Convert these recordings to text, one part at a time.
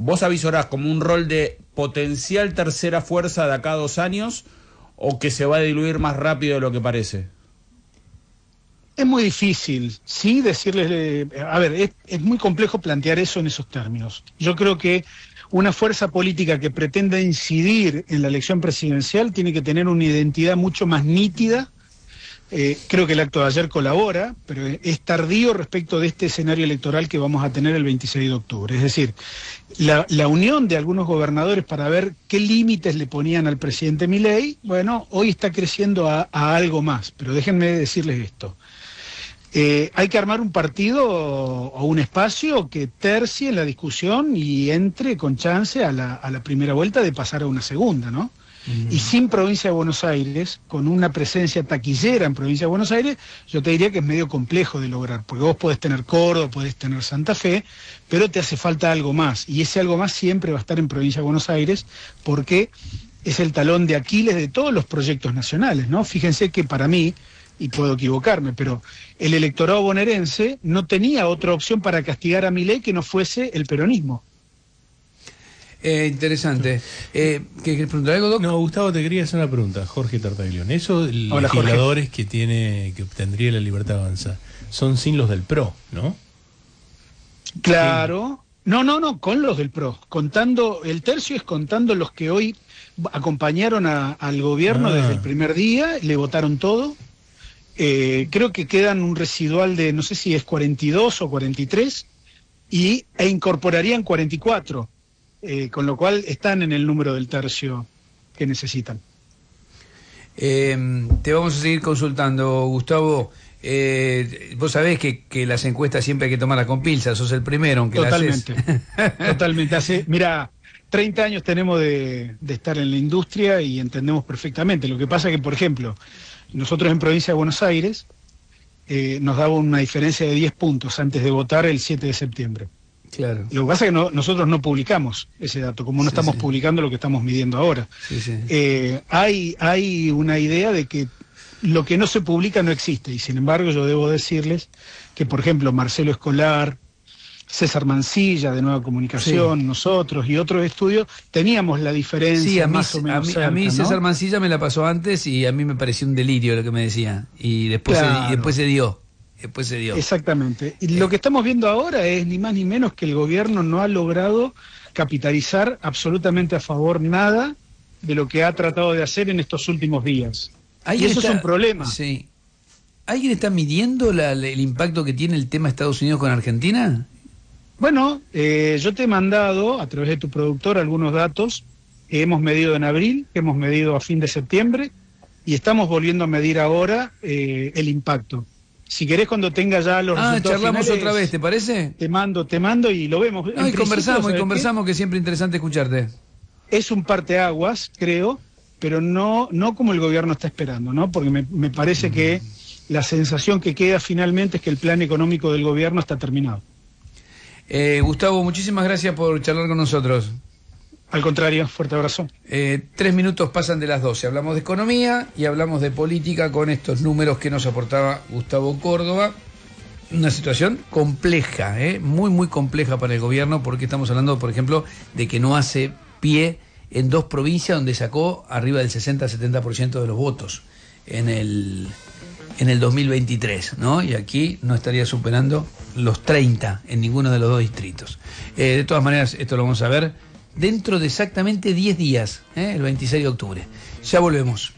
¿vos avisorás como un rol de potencial tercera fuerza de acá a 2 años o que se va a diluir más rápido de lo que parece? Es muy difícil, sí, decirles... A ver, es muy complejo plantear eso en esos términos. Yo creo que una fuerza política que pretenda incidir en la elección presidencial tiene que tener una identidad mucho más nítida. Creo que el acto de ayer colabora, pero es tardío respecto de este escenario electoral que vamos a tener el 26 de octubre. Es decir, la unión de algunos gobernadores para ver qué límites le ponían al presidente Milei, bueno, hoy está creciendo a algo más, pero déjenme decirles esto. Hay que armar un partido o un espacio que tercie en la discusión y entre con chance a la primera vuelta de pasar a una segunda, ¿no? Y sin provincia de Buenos Aires, con una presencia taquillera en provincia de Buenos Aires, yo te diría que es medio complejo de lograr, porque vos podés tener Córdoba, podés tener Santa Fe, pero te hace falta algo más, y ese algo más siempre va a estar en provincia de Buenos Aires, porque es el talón de Aquiles de todos los proyectos nacionales, ¿no? Fíjense que para mí, y puedo equivocarme, pero el electorado bonaerense no tenía otra opción para castigar a Milei que no fuese el peronismo. Interesante. ¿Querés preguntar algo, Doc? No, Gustavo, te quería hacer una pregunta, Jorge Tartaglione. Esos legisladores que obtendría la Libertad Avanza son sin los del PRO, ¿no? Claro. Sí. No, con los del PRO. Contando, el tercio es contando los que hoy acompañaron al gobierno desde el primer día, le votaron todo. Creo que quedan un residual de, no sé si es 42 o 43, e incorporarían 44. Con lo cual están en el número del tercio que necesitan. Te vamos a seguir consultando, Gustavo. Vos sabés que las encuestas siempre hay que tomarlas con pinzas, sos el primero, aunque totalmente, las haces. Totalmente. Mira, 30 años tenemos de estar en la industria y entendemos perfectamente. Lo que pasa es que, por ejemplo, nosotros en provincia de Buenos Aires nos daba una diferencia de 10 puntos antes de votar el 7 de septiembre. Claro. Lo que pasa es que nosotros no publicamos ese dato, como no estamos publicando lo que estamos midiendo ahora. Hay una idea de que lo que no se publica no existe, y sin embargo yo debo decirles que, por ejemplo, Marcelo Escolar, César Mancilla, de Nueva Comunicación, nosotros y otros estudios, teníamos la diferencia más o menos cerca, a mí ¿no? César Mancilla me la pasó antes y a mí me pareció un delirio lo que me decía. Y después, después se dio. Exactamente. Y lo que estamos viendo ahora es ni más ni menos que el gobierno no ha logrado capitalizar absolutamente a favor nada de lo que ha tratado de hacer en estos últimos días. Y eso es un problema. Sí. ¿Alguien está midiendo el impacto que tiene el tema Estados Unidos con Argentina? Bueno, yo te he mandado a través de tu productor algunos datos que hemos medido en abril, que hemos medido a fin de septiembre, y estamos volviendo a medir ahora el impacto. Si querés, cuando tenga ya los resultados charlamos finales, otra vez, ¿te parece? Te mando y lo vemos. Y conversamos, que es siempre interesante escucharte. Es un parteaguas, creo, pero no como el gobierno está esperando, ¿no? Porque me parece que la sensación que queda finalmente es que el plan económico del gobierno está terminado. Gustavo, muchísimas gracias por charlar con nosotros. Al contrario, fuerte abrazo. 3 minutos pasan de las 12. Hablamos de economía y hablamos de política con estos números que nos aportaba Gustavo Córdoba. Una situación compleja, muy, muy compleja para el gobierno, porque estamos hablando, por ejemplo, de que no hace pie en 2 provincias donde sacó arriba del 60-70% de los votos en el 2023, ¿no? Y aquí no estaría superando los 30 en ninguno de los 2 distritos. De todas maneras, esto lo vamos a ver dentro de exactamente 10 días, el 26 de octubre. Ya volvemos.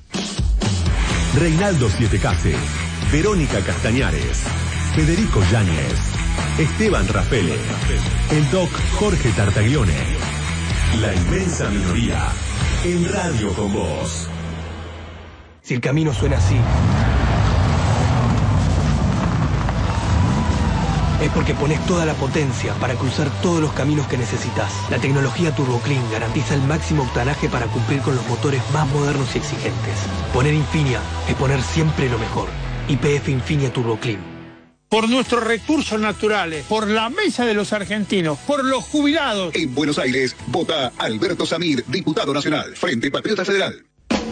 Reinaldo Sietecase, Verónica Castañares, Federico Yáñez, Esteban Rafele, el doc Jorge Tartaglione. La inmensa minoría en Radio con Vos. Si el camino suena así, es porque pones toda la potencia para cruzar todos los caminos que necesitas. La tecnología TurboClean garantiza el máximo octanaje para cumplir con los motores más modernos y exigentes. Poner Infinia es poner siempre lo mejor. YPF Infinia TurboClean. Por nuestros recursos naturales, por la mesa de los argentinos, por los jubilados. En Buenos Aires, vota Alberto Samir, diputado nacional, Frente Patriota Federal.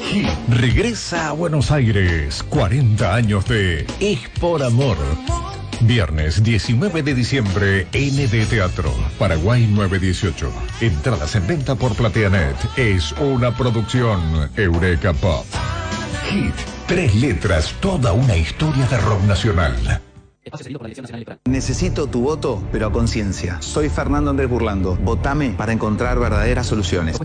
Regresa a Buenos Aires, 40 años de Es por Amor. Viernes 19 de diciembre, ND Teatro, Paraguay 918. Entradas en venta por PlateaNet. Es una producción Eureka Pop. Hit, 3 letras, toda una historia de rock nacional. Necesito tu voto, pero a conciencia. Soy Fernando Andrés Burlando. Votame para encontrar verdaderas soluciones.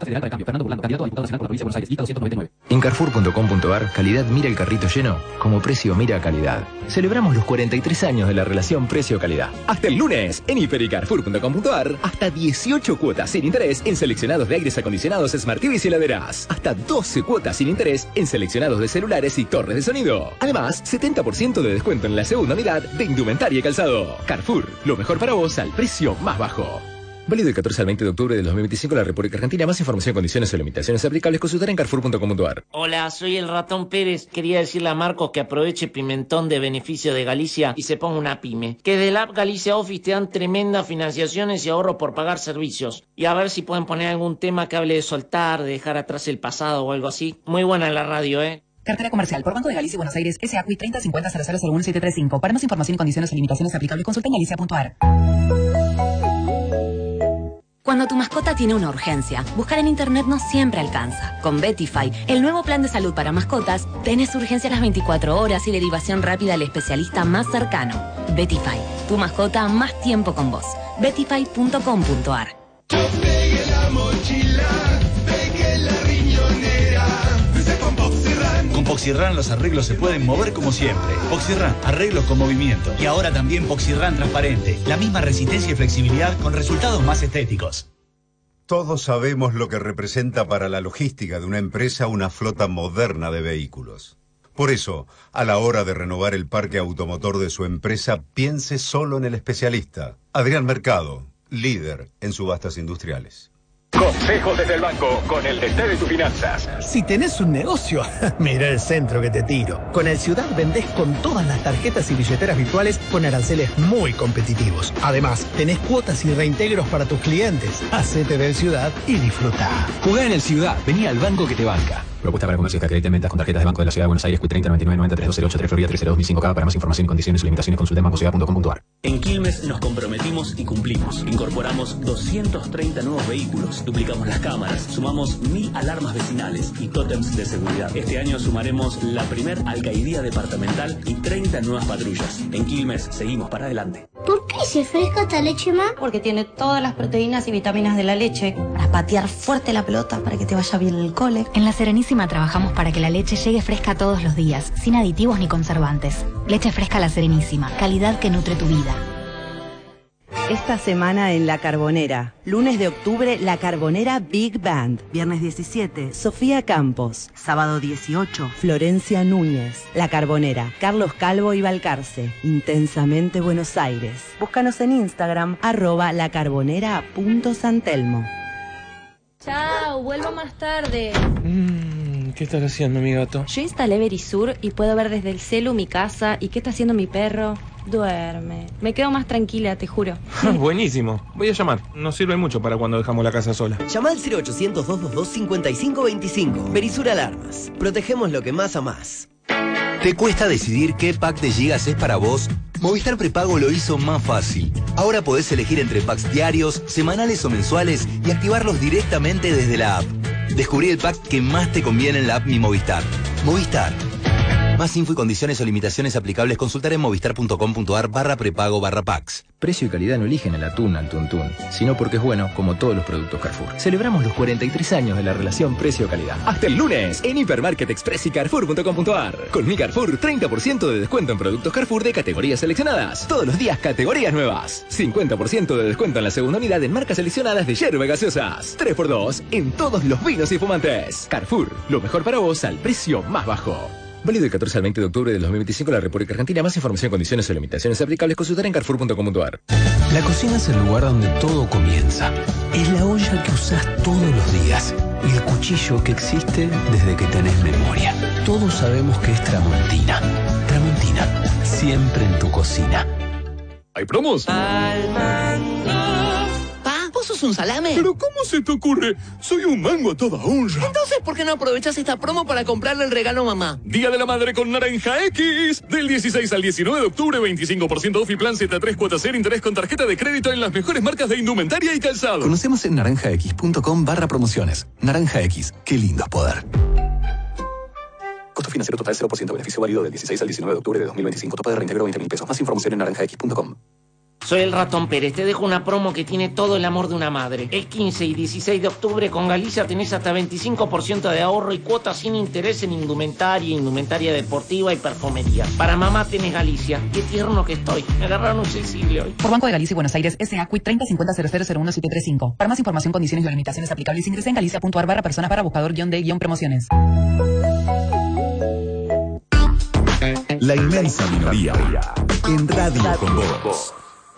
En Carrefour.com.ar, calidad mira el carrito lleno, como precio mira calidad. Celebramos los 43 años de la relación precio-calidad. Hasta el lunes, en Hiper y Carrefour.com.ar, hasta 18 cuotas sin interés en seleccionados de aires acondicionados, Smart TVs y heladeras. Hasta 12 cuotas sin interés en seleccionados de celulares y torres de sonido. Además, 70% de descuento en la segunda unidad de indumentaria y calzado. Carrefour, lo mejor para vos al precio más bajo. Válido del 14 al 20 de octubre de 2025 en la República Argentina. Más información, condiciones o limitaciones aplicables, consultar en Carrefour.com.ar. Hola, soy el Ratón Pérez. Quería decirle a Marcos que aproveche Pimentón de beneficio de Galicia y se ponga una pyme. Que de la app Galicia Office te dan tremendas financiaciones y ahorro por pagar servicios. Y a ver si pueden poner algún tema que hable de soltar, de dejar atrás el pasado o algo así. Muy buena la radio, ¿eh? Cartera comercial por Banco de Galicia y Buenos Aires, SACUI 3050001735. Para más información y condiciones o limitaciones aplicables, consulta en galicia.ar. Cuando tu mascota tiene una urgencia, buscar en internet no siempre alcanza. Con Betify, el nuevo plan de salud para mascotas, tenés urgencia a las 24 horas y derivación rápida al especialista más cercano. Betify, tu mascota más tiempo con vos. Betify.com.ar. Con Poxirran los arreglos se pueden mover como siempre. Poxirran, arreglos con movimiento. Y ahora también Poxirran transparente. La misma resistencia y flexibilidad con resultados más estéticos. Todos sabemos lo que representa para la logística de una empresa una flota moderna de vehículos. Por eso, a la hora de renovar el parque automotor de su empresa, piense solo en el especialista. Adrián Mercado, líder en subastas industriales. Consejos desde el banco, con el DT de tus finanzas. Si tenés un negocio, mira el centro que te tiro. Con el Ciudad vendés con todas las tarjetas y billeteras virtuales con aranceles muy competitivos. Además, tenés cuotas y reintegros para tus clientes. Hacete del Ciudad y disfruta. Jugá en el Ciudad, vení al banco que te banca. Propuesta para comercios que acrediten ventas con tarjetas de Banco de la Ciudad de Buenos Aires, Q30 99 90 3208 Florida 302.005K. Para más información y condiciones y limitaciones consulta en bancociudad.com.ar. En Quilmes nos comprometimos y cumplimos. Incorporamos 230 nuevos vehículos, duplicamos las cámaras, sumamos 1000 alarmas vecinales y tótems de seguridad. Este año sumaremos la primer alcaidía departamental y 30 nuevas patrullas. En Quilmes seguimos para adelante. ¿Por qué se fresca esta leche, ma? Porque tiene todas las proteínas y vitaminas de la leche. Para patear fuerte la pelota, para que te vaya bien el cole. En La Serenísima trabajamos para que la leche llegue fresca todos los días, sin aditivos ni conservantes. Leche fresca La Serenísima, calidad que nutre tu vida. Esta semana en La Carbonera. Lunes de octubre, La Carbonera Big Band. Viernes 17, Sofía Campos. Sábado 18, Florencia Núñez. La Carbonera, Carlos Calvo y Balcarce. Intensamente Buenos Aires. Búscanos en Instagram, @lacarbonera.santelmo. Chao, vuelvo más tarde. ¿Qué estás haciendo, mi gato? Yo instalé Verisur y puedo ver desde el celu mi casa y qué está haciendo mi perro. Duerme. Me quedo más tranquila, te juro. Buenísimo. Voy a llamar. Nos sirve mucho para cuando dejamos la casa sola. Llama al 0800-222-5525. Verisur Alarmas. Protegemos lo que más amás. ¿Te cuesta decidir qué pack de gigas es para vos? Movistar Prepago lo hizo más fácil. Ahora podés elegir entre packs diarios, semanales o mensuales y activarlos directamente desde la app. Descubrí el pack que más te conviene en la app Mi Movistar. Movistar. Más info y condiciones o limitaciones aplicables consultar en movistar.com.ar/prepago/packs. Precio y calidad no eligen el atún al tuntún, sino porque es bueno, como todos los productos Carrefour. Celebramos los 43 años de la relación precio-calidad. Hasta el lunes, en Hipermarket Express y Carrefour.com.ar. Con mi Carrefour, 30% de descuento en productos Carrefour de categorías seleccionadas. Todos los días, categorías nuevas. 50% de descuento en la segunda unidad en marcas seleccionadas de yerba gaseosas. 3x2 en todos los vinos y fumantes. Carrefour, lo mejor para vos al precio más bajo. Válido del 14 al 20 de octubre del 2025 en la República Argentina. Más información, condiciones o limitaciones aplicables, consultar en Carrefour.com.ar. La cocina es el lugar donde todo comienza. Es la olla que usás todos los días y el cuchillo que existe desde que tenés memoria. Todos sabemos que es Tramontina. Tramontina, siempre en tu cocina. ¿Hay promos? Pa, ¿Vos sos un salame? ¿Pero cómo se te ocurre? Soy un mango a toda honra. Entonces, ¿por qué no aprovechás esta promo para comprarle el regalo a mamá? Día de la Madre con Naranja X. Del 16 al 19 de octubre, 25% off y plan Z3 cuotas cero interés con tarjeta de crédito en las mejores marcas de indumentaria y calzado. Conocemos en naranjax.com/promociones. Naranja X, qué lindo es poder. Costo financiero total 0%, beneficio válido del 16 al 19 de octubre de 2025, tope de reintegro 20.000 pesos. Más información en naranjax.com. Soy el Ratón Pérez, te dejo una promo que tiene todo el amor de una madre. El 15 y 16 de octubre con Galicia tenés hasta 25% de ahorro y cuotas sin interés en indumentaria deportiva y perfumería. Para mamá tenés Galicia. Qué tierno que estoy. Me agarraron un sensible hoy. Por Banco de Galicia y Buenos Aires, S.A. CUIT 3050001735. Para más información, condiciones y limitaciones aplicables, ingresa en galicia.ar/personas/buscador-de-promociones. La inmensa minoría en Radio con Vos.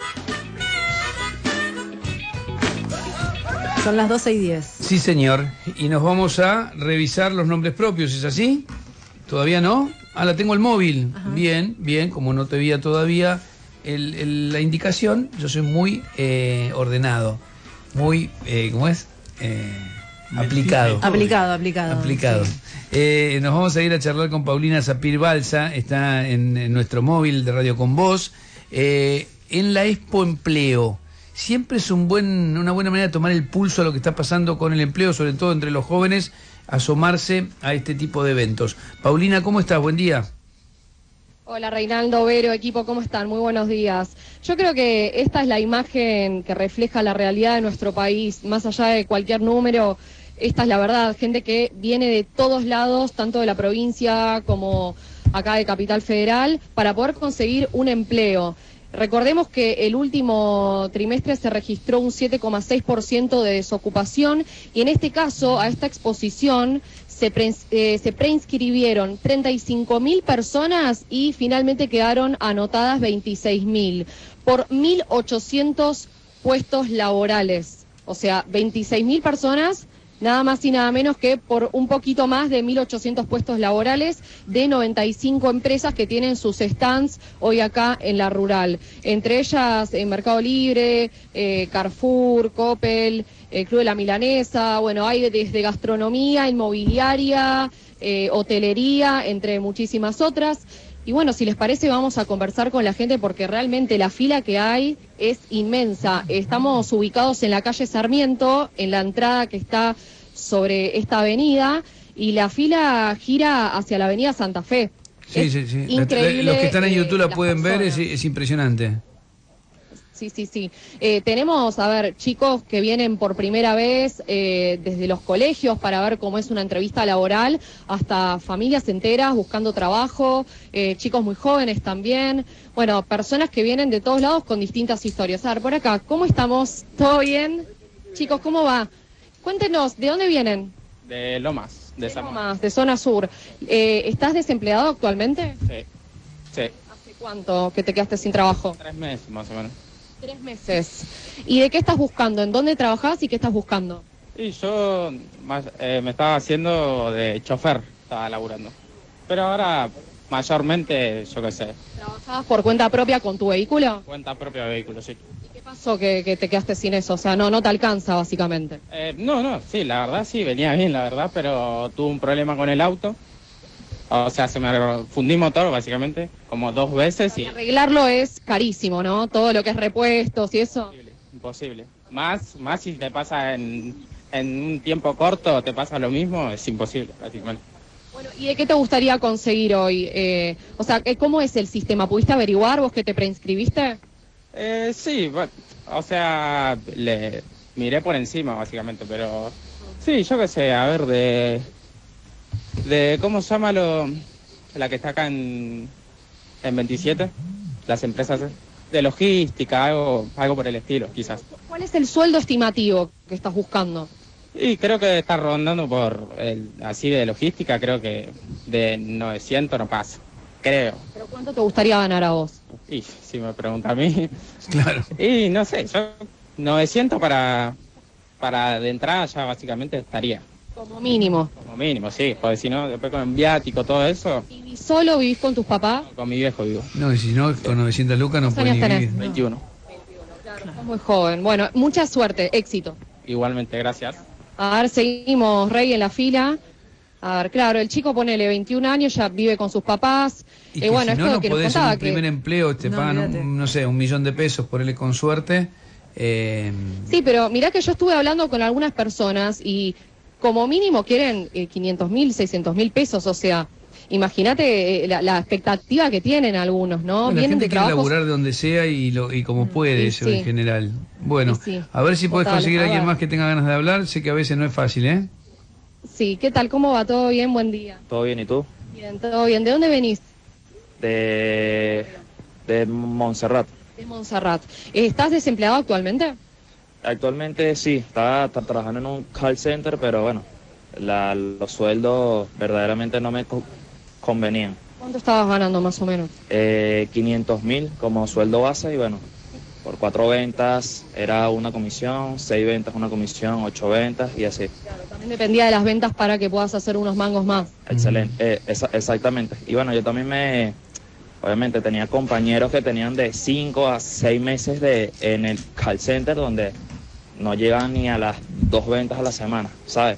Son las 12:10. Sí, señor. Y nos vamos a revisar los nombres propios, ¿es así? ¿Todavía no? Ah, la tengo el móvil. Ajá. Bien, bien. Como no te veía todavía la indicación, yo soy muy ordenado. Muy, ¿cómo es? Aplicado. Aplicado. Sí. Nos vamos a ir a charlar con Paulina Sapir Balsa. Está en nuestro móvil de Radio con Vos. En la Expo Empleo. Siempre es una buena manera de tomar el pulso a lo que está pasando con el empleo, sobre todo entre los jóvenes, asomarse a este tipo de eventos. Paulina, ¿cómo estás? Buen día. Hola Reinaldo, Vero, equipo, ¿cómo están? Muy buenos días. Yo creo que esta es la imagen que refleja la realidad de nuestro país, más allá de cualquier número. Esta es la verdad, gente que viene de todos lados, tanto de la provincia como acá de Capital Federal, para poder conseguir un empleo. Recordemos que el último trimestre se registró un 7,6% de desocupación y en este caso, a esta exposición, se preinscribieron 35.000 personas y finalmente quedaron anotadas 26.000 por 1.800 puestos laborales. O sea, 26.000 personas, nada más y nada menos que por un poquito más de 1.800 puestos laborales de 95 empresas que tienen sus stands hoy acá en la rural. Entre ellas Mercado Libre, Carrefour, Coppel, Club de la Milanesa, bueno, hay desde gastronomía, inmobiliaria, hotelería, entre muchísimas otras. Y bueno, si les parece vamos a conversar con la gente porque realmente la fila que hay es inmensa. Estamos ubicados en la calle Sarmiento, en la entrada que está sobre esta avenida, y la fila gira hacia la avenida Santa Fe. Sí. Increíble. Los que están en YouTube la pueden ver, es impresionante. Sí. Tenemos, chicos que vienen por primera vez desde los colegios para ver cómo es una entrevista laboral, hasta familias enteras buscando trabajo, chicos muy jóvenes también, bueno, personas que vienen de todos lados con distintas historias. A ver, por acá, ¿cómo estamos? ¿Todo bien? Chicos, ¿cómo va? Cuéntenos, ¿de dónde vienen? De Lomas, de Lomas, de zona sur. ¿Estás desempleado actualmente? Sí. ¿Hace cuánto que te quedaste sin trabajo? 3 meses, más o menos. 3 meses. ¿Y de qué estás buscando? ¿En dónde trabajás y qué estás buscando? Y yo me estaba haciendo de chofer, estaba laburando. Pero ahora, mayormente, yo qué sé. ¿Trabajabas por cuenta propia con tu vehículo? Cuenta propia vehículo, sí. ¿Y qué pasó que te quedaste sin eso? O sea, no te alcanza, básicamente. Sí, la verdad sí, venía bien, la verdad, pero tuve un problema con el auto. O sea, se me fundí motor, básicamente, como 2 veces. Y arreglarlo es carísimo, ¿no? Todo lo que es repuestos y eso. Imposible. Más si te pasa en un tiempo corto, te pasa lo mismo, es imposible, prácticamente. Bueno, ¿y de qué te gustaría conseguir hoy? O sea, ¿cómo es el sistema? ¿Pudiste averiguar vos que te preinscribiste? Sí, bueno, o sea, le miré por encima, básicamente, pero sí, yo qué sé, a ver, de ¿cómo se llama la que está acá en 27? Las empresas de logística, algo por el estilo, quizás. ¿Cuál es el sueldo estimativo que estás buscando? Y creo que está rondando así de logística, creo que de 900 no pasa, creo. ¿Pero cuánto te gustaría ganar a vos? Y si me pregunta a mí. Claro. Y no sé, yo 900 para de entrada ya básicamente estaría. Como mínimo. Como mínimo, sí, porque si no, después con el viático, todo eso. ¿Y solo vivís con tus papás? Con mi viejo vivo. No, y si no, con 900 lucas no puedes ni vivir. 21. Claro. Muy joven. Bueno, mucha suerte, éxito. Igualmente, gracias. A ver, seguimos, Rey, en la fila. A ver, claro, el chico, ponele 21 años, ya vive con sus papás. Y que bueno, si esto no que nos podés en contaba un primer empleo, te pagan, no sé, $1.000.000, ponele con suerte. Sí, pero mirá que yo estuve hablando con algunas personas y como mínimo quieren 500.000, 600.000 pesos, o sea, imagínate la expectativa que tienen algunos, ¿no? Bueno, la Vienen gente de quiere trabajos... laburar de donde sea y como puede, eso sí. en general. Bueno, a ver si podés conseguir a alguien más que tenga ganas de hablar. Sé que a veces no es fácil, ¿eh? Sí, ¿qué tal? ¿Cómo va? ¿Todo bien? Buen día. ¿Todo bien? ¿Y tú? Bien, todo bien. ¿De dónde venís? De Montserrat. De Montserrat. ¿Estás desempleado actualmente? Actualmente sí, estaba trabajando en un call center, pero bueno, los sueldos verdaderamente no me convenían. ¿Cuánto estabas ganando más o menos? 500.000 como sueldo base y bueno, por 4 ventas era una comisión, 6 ventas una comisión, 8 ventas y así. Claro, también dependía de las ventas para que puedas hacer unos mangos más. Excelente, exactamente. Y bueno, yo también obviamente tenía compañeros que tenían de 5 a 6 meses en el call center donde no llegan ni a las 2 ventas a la semana, ¿sabes?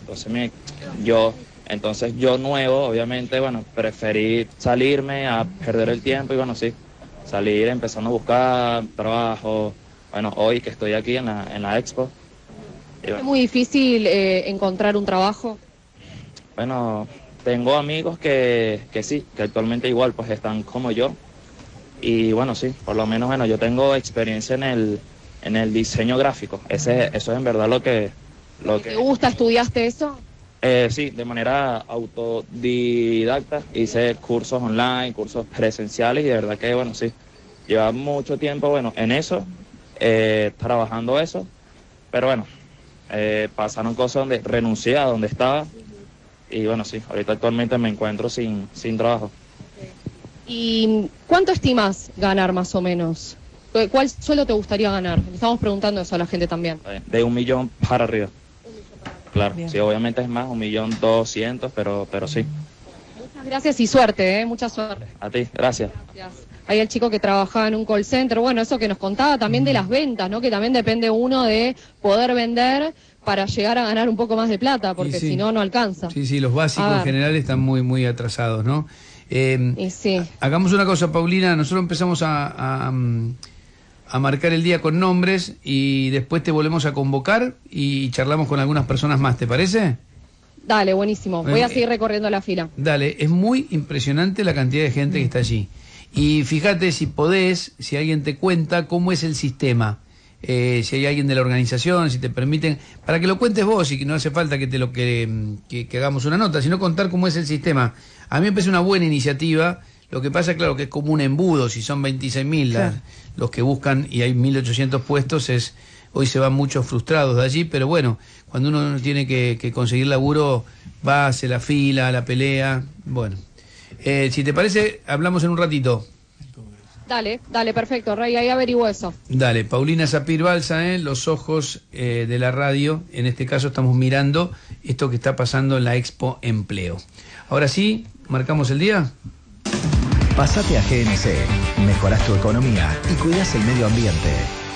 Entonces yo nuevo, obviamente, bueno, preferí salirme a perder el tiempo y bueno, sí, salir empezando a buscar trabajo. Bueno, hoy que estoy aquí en la expo. ¿Es muy difícil encontrar un trabajo? Bueno, tengo amigos que sí, que actualmente igual pues están como yo. Y bueno, sí, por lo menos bueno, yo tengo experiencia en el diseño gráfico. Eso es en verdad lo que... ¿Te gusta? ¿Estudiaste eso? Sí, de manera autodidacta. Hice cursos online, cursos presenciales y de verdad que bueno, sí. Lleva mucho tiempo, bueno, en eso, trabajando eso. Pero bueno, pasaron cosas donde renuncié a donde estaba. Y bueno, sí, ahorita actualmente me encuentro sin trabajo. ¿Y cuánto estimas ganar más o menos? ¿Cuál sueldo te gustaría ganar? Le estamos preguntando eso a la gente también. De 1 millón para arriba. Claro, bien. Sí, obviamente es más, 1.200.000, pero sí. Muchas gracias y suerte, mucha suerte. A ti, gracias. Gracias. Hay el chico que trabajaba en un call center, bueno, eso que nos contaba también de las ventas, ¿no? Que también depende uno de poder vender para llegar a ganar un poco más de plata, porque si no, no alcanza. Sí, los básicos en general están muy, muy atrasados, ¿no? Sí. Hagamos una cosa, Paulina, nosotros empezamos a marcar el día con nombres y después te volvemos a convocar y charlamos con algunas personas más, ¿te parece? Dale, buenísimo. Voy a seguir recorriendo la fila. Dale, es muy impresionante la cantidad de gente que está allí. Y fíjate si podés, si alguien te cuenta cómo es el sistema, si hay alguien de la organización, si te permiten, para que lo cuentes vos y que no hace falta que hagamos una nota, sino contar cómo es el sistema. A mí me parece una buena iniciativa. Lo que pasa, claro, que es como un embudo, si son 26.000 claro. Los que buscan y hay 1.800 puestos, hoy se van muchos frustrados de allí, pero bueno, cuando uno tiene que conseguir laburo, va, hace la fila, la pelea, bueno. Si te parece, hablamos en un ratito. Dale, perfecto, Rey, ahí averiguo eso. Dale, Paulina Sapir Balsa, los ojos de la radio, en este caso estamos mirando esto que está pasando en la Expo Empleo. Ahora sí, ¿marcamos el día? Pásate a GNC, mejorás tu economía y cuidás el medio ambiente.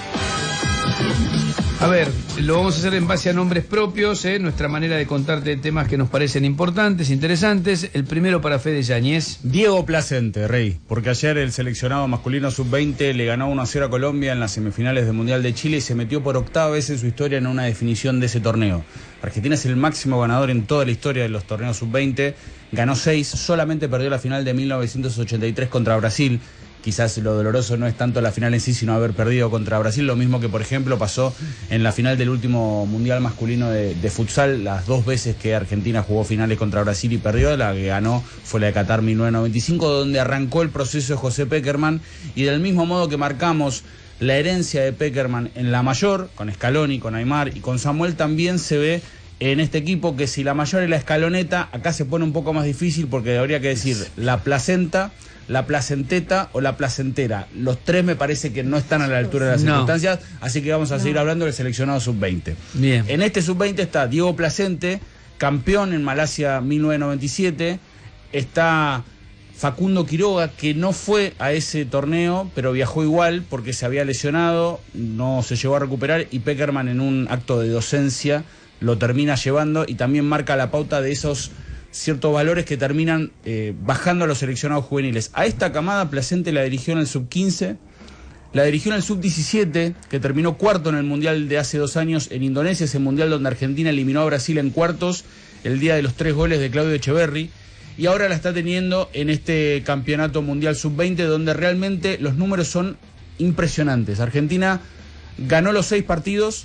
A ver, lo vamos a hacer en base a nombres propios, nuestra manera de contarte temas que nos parecen importantes, interesantes. El primero para Fede Yáñez. Diego Placente, Rey, porque ayer el seleccionado masculino sub-20 le ganó 1-0 a Colombia en las semifinales del Mundial de Chile y se metió por 8ª vez en su historia en una definición de ese torneo. Argentina es el máximo ganador en toda la historia de los torneos sub-20, ganó 6, solamente perdió la final de 1983 contra Brasil. Quizás lo doloroso no es tanto la final en sí, sino haber perdido contra Brasil, lo mismo que, por ejemplo, pasó en la final del último Mundial masculino de futsal, las 2 veces que Argentina jugó finales contra Brasil y perdió, la que ganó fue la de Qatar 1995, donde arrancó el proceso de José Pekerman, y del mismo modo que marcamos la herencia de Pekerman en la mayor, con Scaloni, con Aimar y con Samuel, también se ve en este equipo que si la mayor es la escaloneta, acá se pone un poco más difícil porque habría que decir la placenta, la placenteta o la placentera. Los 3 me parece que no están a la altura de las circunstancias, así que vamos a seguir hablando del seleccionado sub-20. Bien. En este sub-20 está Diego Placente, campeón en Malasia 1997, está Facundo Quiroga, que no fue a ese torneo, pero viajó igual porque se había lesionado, no se llegó a recuperar, y Peckerman en un acto de docencia lo termina llevando y también marca la pauta de esos ciertos valores que terminan bajando a los seleccionados juveniles. A esta camada Placente la dirigió en el sub-15, la dirigió en el sub-17, que terminó cuarto en el Mundial de hace 2 años en Indonesia, ese Mundial donde Argentina eliminó a Brasil en cuartos, el día de los 3 goles de Claudio Echeverri, y ahora la está teniendo en este Campeonato Mundial Sub-20, donde realmente los números son impresionantes. Argentina ganó los 6 partidos,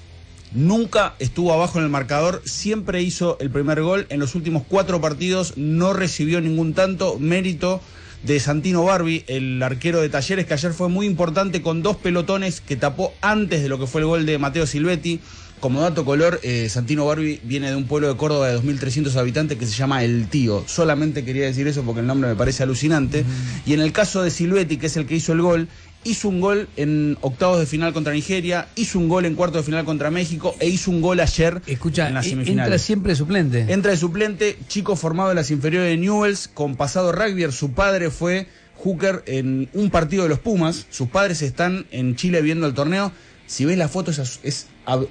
nunca estuvo abajo en el marcador, siempre hizo el primer gol, en los últimos 4 partidos no recibió ningún tanto, mérito de Santino Barbi, el arquero de Talleres, que ayer fue muy importante con 2 pelotones que tapó antes de lo que fue el gol de Mateo Silvetti. Como dato color, Santino Barbi viene de un pueblo de Córdoba de 2.300 habitantes que se llama El Tío. Solamente quería decir eso porque el nombre me parece alucinante. Y en el caso de Silvetti, que es el que hizo el gol, hizo un gol en octavos de final contra Nigeria, hizo un gol en cuartos de final contra México e hizo un gol ayer en las semifinales. Entra siempre de suplente. Entra de suplente, chico formado en las inferiores de Newell's, con pasado rugby. Su padre fue hooker en un partido de los Pumas. Sus padres están en Chile viendo el torneo. Si ves las fotos es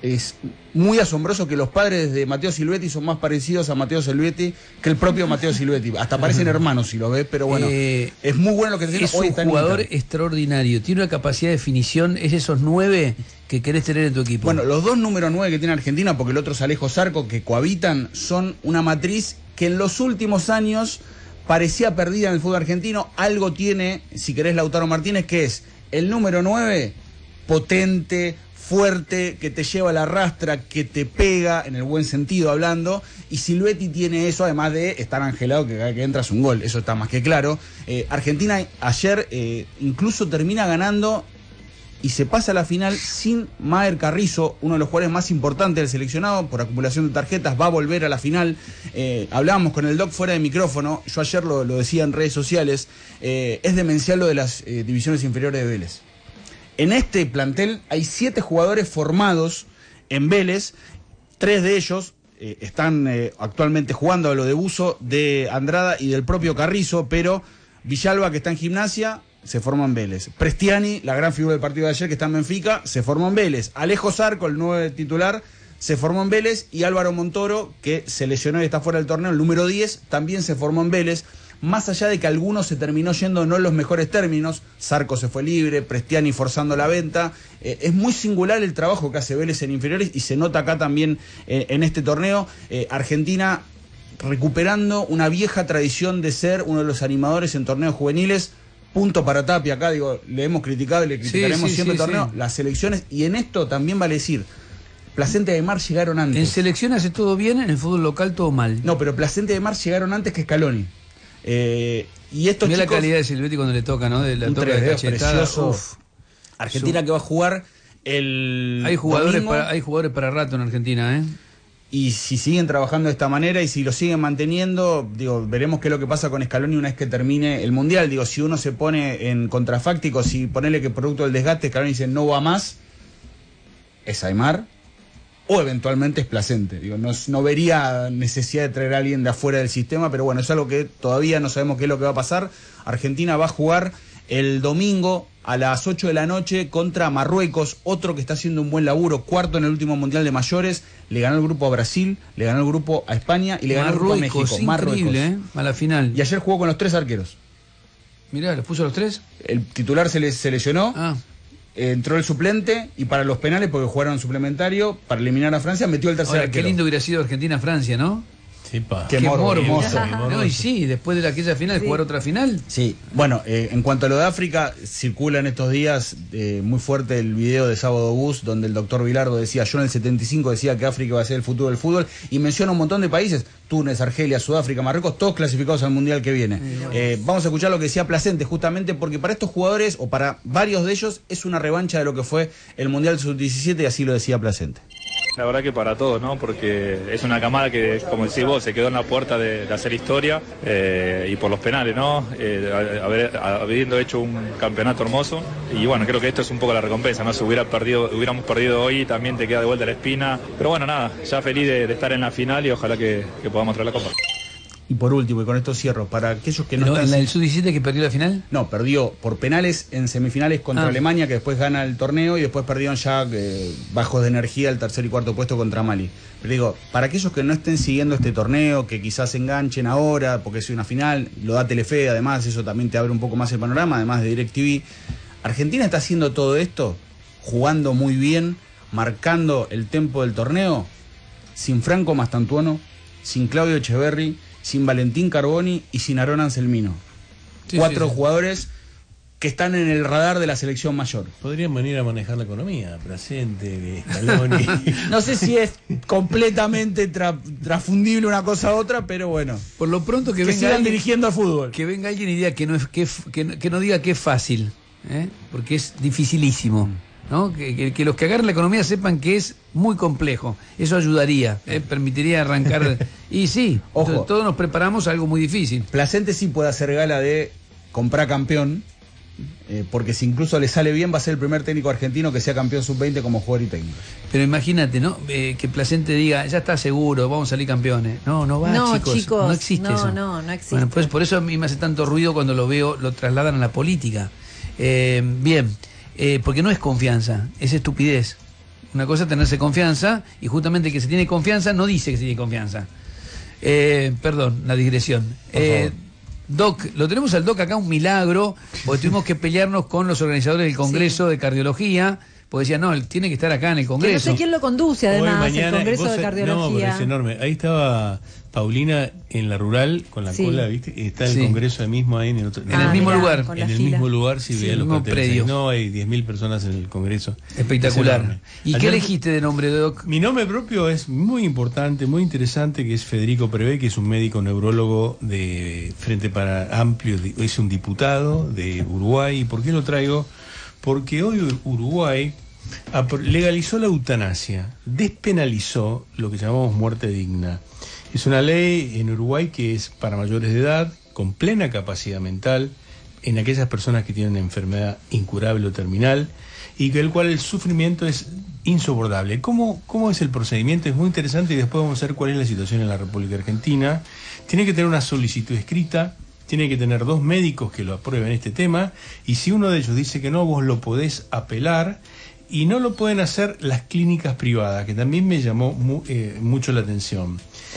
muy asombroso que los padres de Mateo Silvetti son más parecidos a Mateo Silvetti que el propio Mateo Silvetti. Hasta parecen hermanos si lo ves, pero bueno, es muy bueno lo que te digo. Es un jugador extraordinario, tiene una capacidad de definición, es esos 9 que querés tener en tu equipo. Bueno, los 2 número 9 que tiene Argentina, porque el otro es Alejo Zarco, que cohabitan, son una matriz que en los últimos años parecía perdida en el fútbol argentino. Algo tiene, si querés, Lautaro Martínez, que es el número 9 potente, fuerte, que te lleva a la rastra, que te pega, en el buen sentido hablando, y Silvetti tiene eso, además de estar angelado, que cada que entras un gol, eso está más que claro. Argentina ayer incluso termina ganando y se pasa a la final sin Maher Carrizo, uno de los jugadores más importantes del seleccionado, por acumulación de tarjetas, va a volver a la final. Hablábamos con el Doc fuera de micrófono, yo ayer lo decía en redes sociales, es demencial lo de las divisiones inferiores de Vélez. En este plantel hay 7 jugadores formados en Vélez, 3 de ellos están actualmente jugando, a lo de Buzo, de Andrada y del propio Carrizo, pero Villalba, que está en Gimnasia, se formó en Vélez. Prestiani, la gran figura del partido de ayer, que está en Benfica, se formó en Vélez. Alejo Zarco, el nuevo titular, se formó en Vélez, y Álvaro Montoro, que se lesionó y está fuera del torneo, el número 10, también se formó en Vélez. Más allá de que algunos se terminó yendo no en los mejores términos, Zarco se fue libre, Prestiani forzando la venta, es muy singular el trabajo que hace Vélez en inferiores y se nota acá también en este torneo. Argentina recuperando una vieja tradición de ser uno de los animadores en torneos juveniles. Punto para Tapia, acá digo, le hemos criticado y le criticaremos siempre el torneo, las selecciones, y en esto también vale decir, Placente de Mar llegaron antes. En selección hace todo bien, en el fútbol local todo mal. No, pero Placente de Mar llegaron antes que Scaloni. Y estos mirá chicos, la calidad de Silvetti cuando le toca, ¿no? De la toca de cachetada. Argentina que va a jugar el hay jugadores domingo, hay jugadores para rato en Argentina, ¿eh? Y si siguen trabajando de esta manera y si lo siguen manteniendo, digo, veremos qué es lo que pasa con Scaloni una vez que termine el Mundial. Digo, si uno se pone en contrafáctico, si ponele que producto del desgaste Scaloni dice no va más, es Aimar o eventualmente es Placente. Digo, no vería necesidad de traer a alguien de afuera del sistema, pero bueno, es algo que todavía no sabemos qué es lo que va a pasar. Argentina va a jugar el domingo a las 8 de la noche contra Marruecos, otro que está haciendo un buen laburo, cuarto en el último Mundial de Mayores, le ganó el grupo a Brasil, le ganó el grupo a España y le ganó el grupo a México. Increíble, a la final. Y ayer jugó con los 3 arqueros. Mirá, ¿los puso a los 3? El titular se lesionó. Entró el suplente y para los penales, porque jugaron suplementario, para eliminar a Francia, metió el tercer arquero. Qué lindo hubiera sido Argentina-Francia, ¿no? Sí, qué morbo. No, y sí, después de aquella final, jugar otra final. Sí, bueno, en cuanto a lo de África, circula en estos días muy fuerte el video de Sábado Bus, donde el doctor Vilardo decía, yo en el 75 decía que África va a ser el futuro del fútbol, y menciona un montón de países, Túnez, Argelia, Sudáfrica, Marruecos, todos clasificados al Mundial que viene. Vamos a escuchar lo que decía Placente, justamente porque para estos jugadores, o para varios de ellos, es una revancha de lo que fue el Mundial Sub-17, y así lo decía Placente. La verdad que para todos, ¿no? Porque es una camada que, como decís vos, se quedó en la puerta de hacer historia y por los penales, ¿no? Habiendo hecho un campeonato hermoso y bueno, creo que esto es un poco la recompensa, ¿no? Si hubiéramos perdido hoy, también te queda de vuelta la espina, pero bueno, nada, ya feliz de estar en la final y ojalá que podamos traer la copa. Y por último, y con esto cierro, para aquellos que no ¿En están... la del Sub-17 que perdió la final? No, perdió por penales en semifinales contra Alemania, que después gana el torneo, y después perdieron ya bajos de energía el tercer y cuarto puesto contra Mali. Pero digo, para aquellos que no estén siguiendo este torneo, que quizás se enganchen ahora, porque es una final, lo da Telefe, además, eso también te abre un poco más el panorama, además de DirecTV. Argentina está haciendo todo esto, jugando muy bien, marcando el tempo del torneo, sin Franco Mastantuono, sin Claudio Echeverri, sin Valentín Carboni y sin Aarón Anselmino. Sí, 4 sí. jugadores que están en el radar de la selección mayor. Podrían venir a manejar la economía, Placente, Scaloni. No sé si es completamente transfundible una cosa a otra, pero bueno. Por lo pronto que venga sigan alguien, dirigiendo al fútbol. Que venga alguien y diga que no diga que es fácil, porque es dificilísimo. ¿No? Que los que agarren la economía sepan que es muy complejo. Eso ayudaría, permitiría arrancar. Y sí, ojo, todos nos preparamos a algo muy difícil. Placente sí puede hacer gala de comprar campeón, porque si incluso le sale bien, va a ser el primer técnico argentino que sea campeón sub-20 como jugador y técnico. Pero imagínate, ¿no? Que Placente diga, ya está seguro, vamos a salir campeones. No va, chicos. No existe eso. No existe. Bueno, pues por eso a mí me hace tanto ruido cuando lo veo, lo trasladan a la política. Bien. Porque no es confianza, es estupidez. Una cosa es tenerse confianza, y justamente el que se tiene confianza no dice que se tiene confianza. Perdón, la digresión. Doc, lo tenemos al Doc acá, un milagro, porque tuvimos que pelearnos con los organizadores del Congreso de Cardiología, porque decían, no, él tiene que estar acá en el Congreso. Que no sé quién lo conduce, además, mañana, el Congreso de Cardiología. No, pero es enorme. Ahí estaba Paulina en la rural con la cola, ¿viste? Y está el Congreso ahí mismo, ahí en el, mismo lugar. En el mismo lugar, si veía los carteles. No, hay 10.000 personas en el Congreso. Espectacular. ¿Y qué elegiste de nombre, Doc? Mi nombre propio es muy importante, muy interesante, que es Federico Prevé, que es un médico neurólogo de Frente para Amplio, es un diputado de Uruguay. ¿Y por qué lo traigo? Porque hoy Uruguay legalizó la eutanasia, despenalizó lo que llamamos muerte digna. Es una ley en Uruguay que es para mayores de edad, con plena capacidad mental, en aquellas personas que tienen enfermedad incurable o terminal, y que el cual el sufrimiento es insoportable. ¿Cómo es el procedimiento? Es muy interesante, y después vamos a ver cuál es la situación en la República Argentina. Tiene que tener una solicitud escrita, tiene que tener 2 médicos que lo aprueben este tema, y si uno de ellos dice que no, vos lo podés apelar. Y no lo pueden hacer las clínicas privadas, que también me llamó mucho la atención.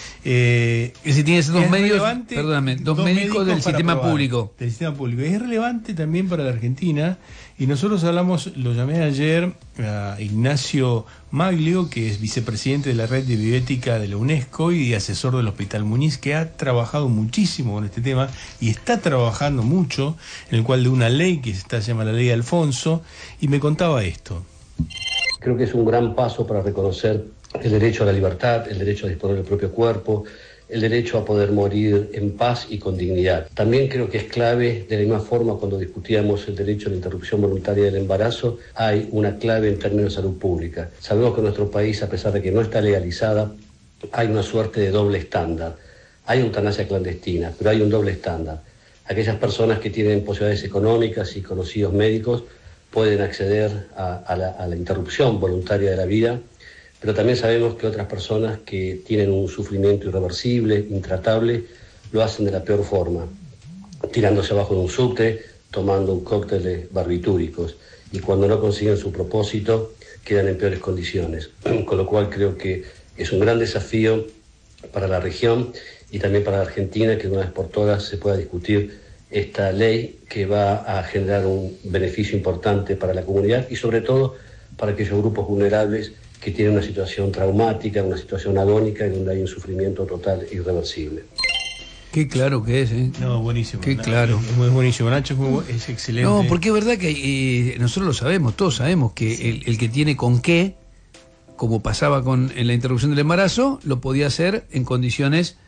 Si tienes 2 medios, perdóname, 2 médicos del sistema público. Del sistema público. Es relevante también para la Argentina, y nosotros lo llamé ayer a Ignacio Maglio, que es vicepresidente de la Red de Bioética de la UNESCO y asesor del Hospital Muñiz, que ha trabajado muchísimo con este tema y está trabajando mucho, en el cual de una ley que se llama la Ley Alfonso, y me contaba esto. Creo que es un gran paso para reconocer el derecho a la libertad, el derecho a disponer del propio cuerpo, el derecho a poder morir en paz y con dignidad. También creo que es clave, de la misma forma cuando discutíamos el derecho a la interrupción voluntaria del embarazo, hay una clave en términos de salud pública. Sabemos que en nuestro país, a pesar de que no está legalizada, hay una suerte de doble estándar. Hay eutanasia clandestina, pero hay un doble estándar. Aquellas personas que tienen posibilidades económicas y conocidos médicos pueden acceder a la interrupción voluntaria de la vida, pero también sabemos que otras personas que tienen un sufrimiento irreversible, intratable, lo hacen de la peor forma, tirándose abajo de un subte, tomando un cóctel de barbitúricos, y cuando no consiguen su propósito, quedan en peores condiciones. Con lo cual creo que es un gran desafío para la región y también para la Argentina, que de una vez por todas se pueda discutir esta ley que va a generar un beneficio importante para la comunidad y sobre todo para aquellos grupos vulnerables que tienen una situación traumática, una situación agónica y donde hay un sufrimiento total e irreversible. Qué claro que es, ¿eh? No, buenísimo. Qué claro. Es muy buenísimo, Nacho, es excelente. No, porque es verdad que nosotros lo sabemos, todos sabemos que el que tiene con qué, como pasaba en la interrupción del embarazo, lo podía hacer en condiciones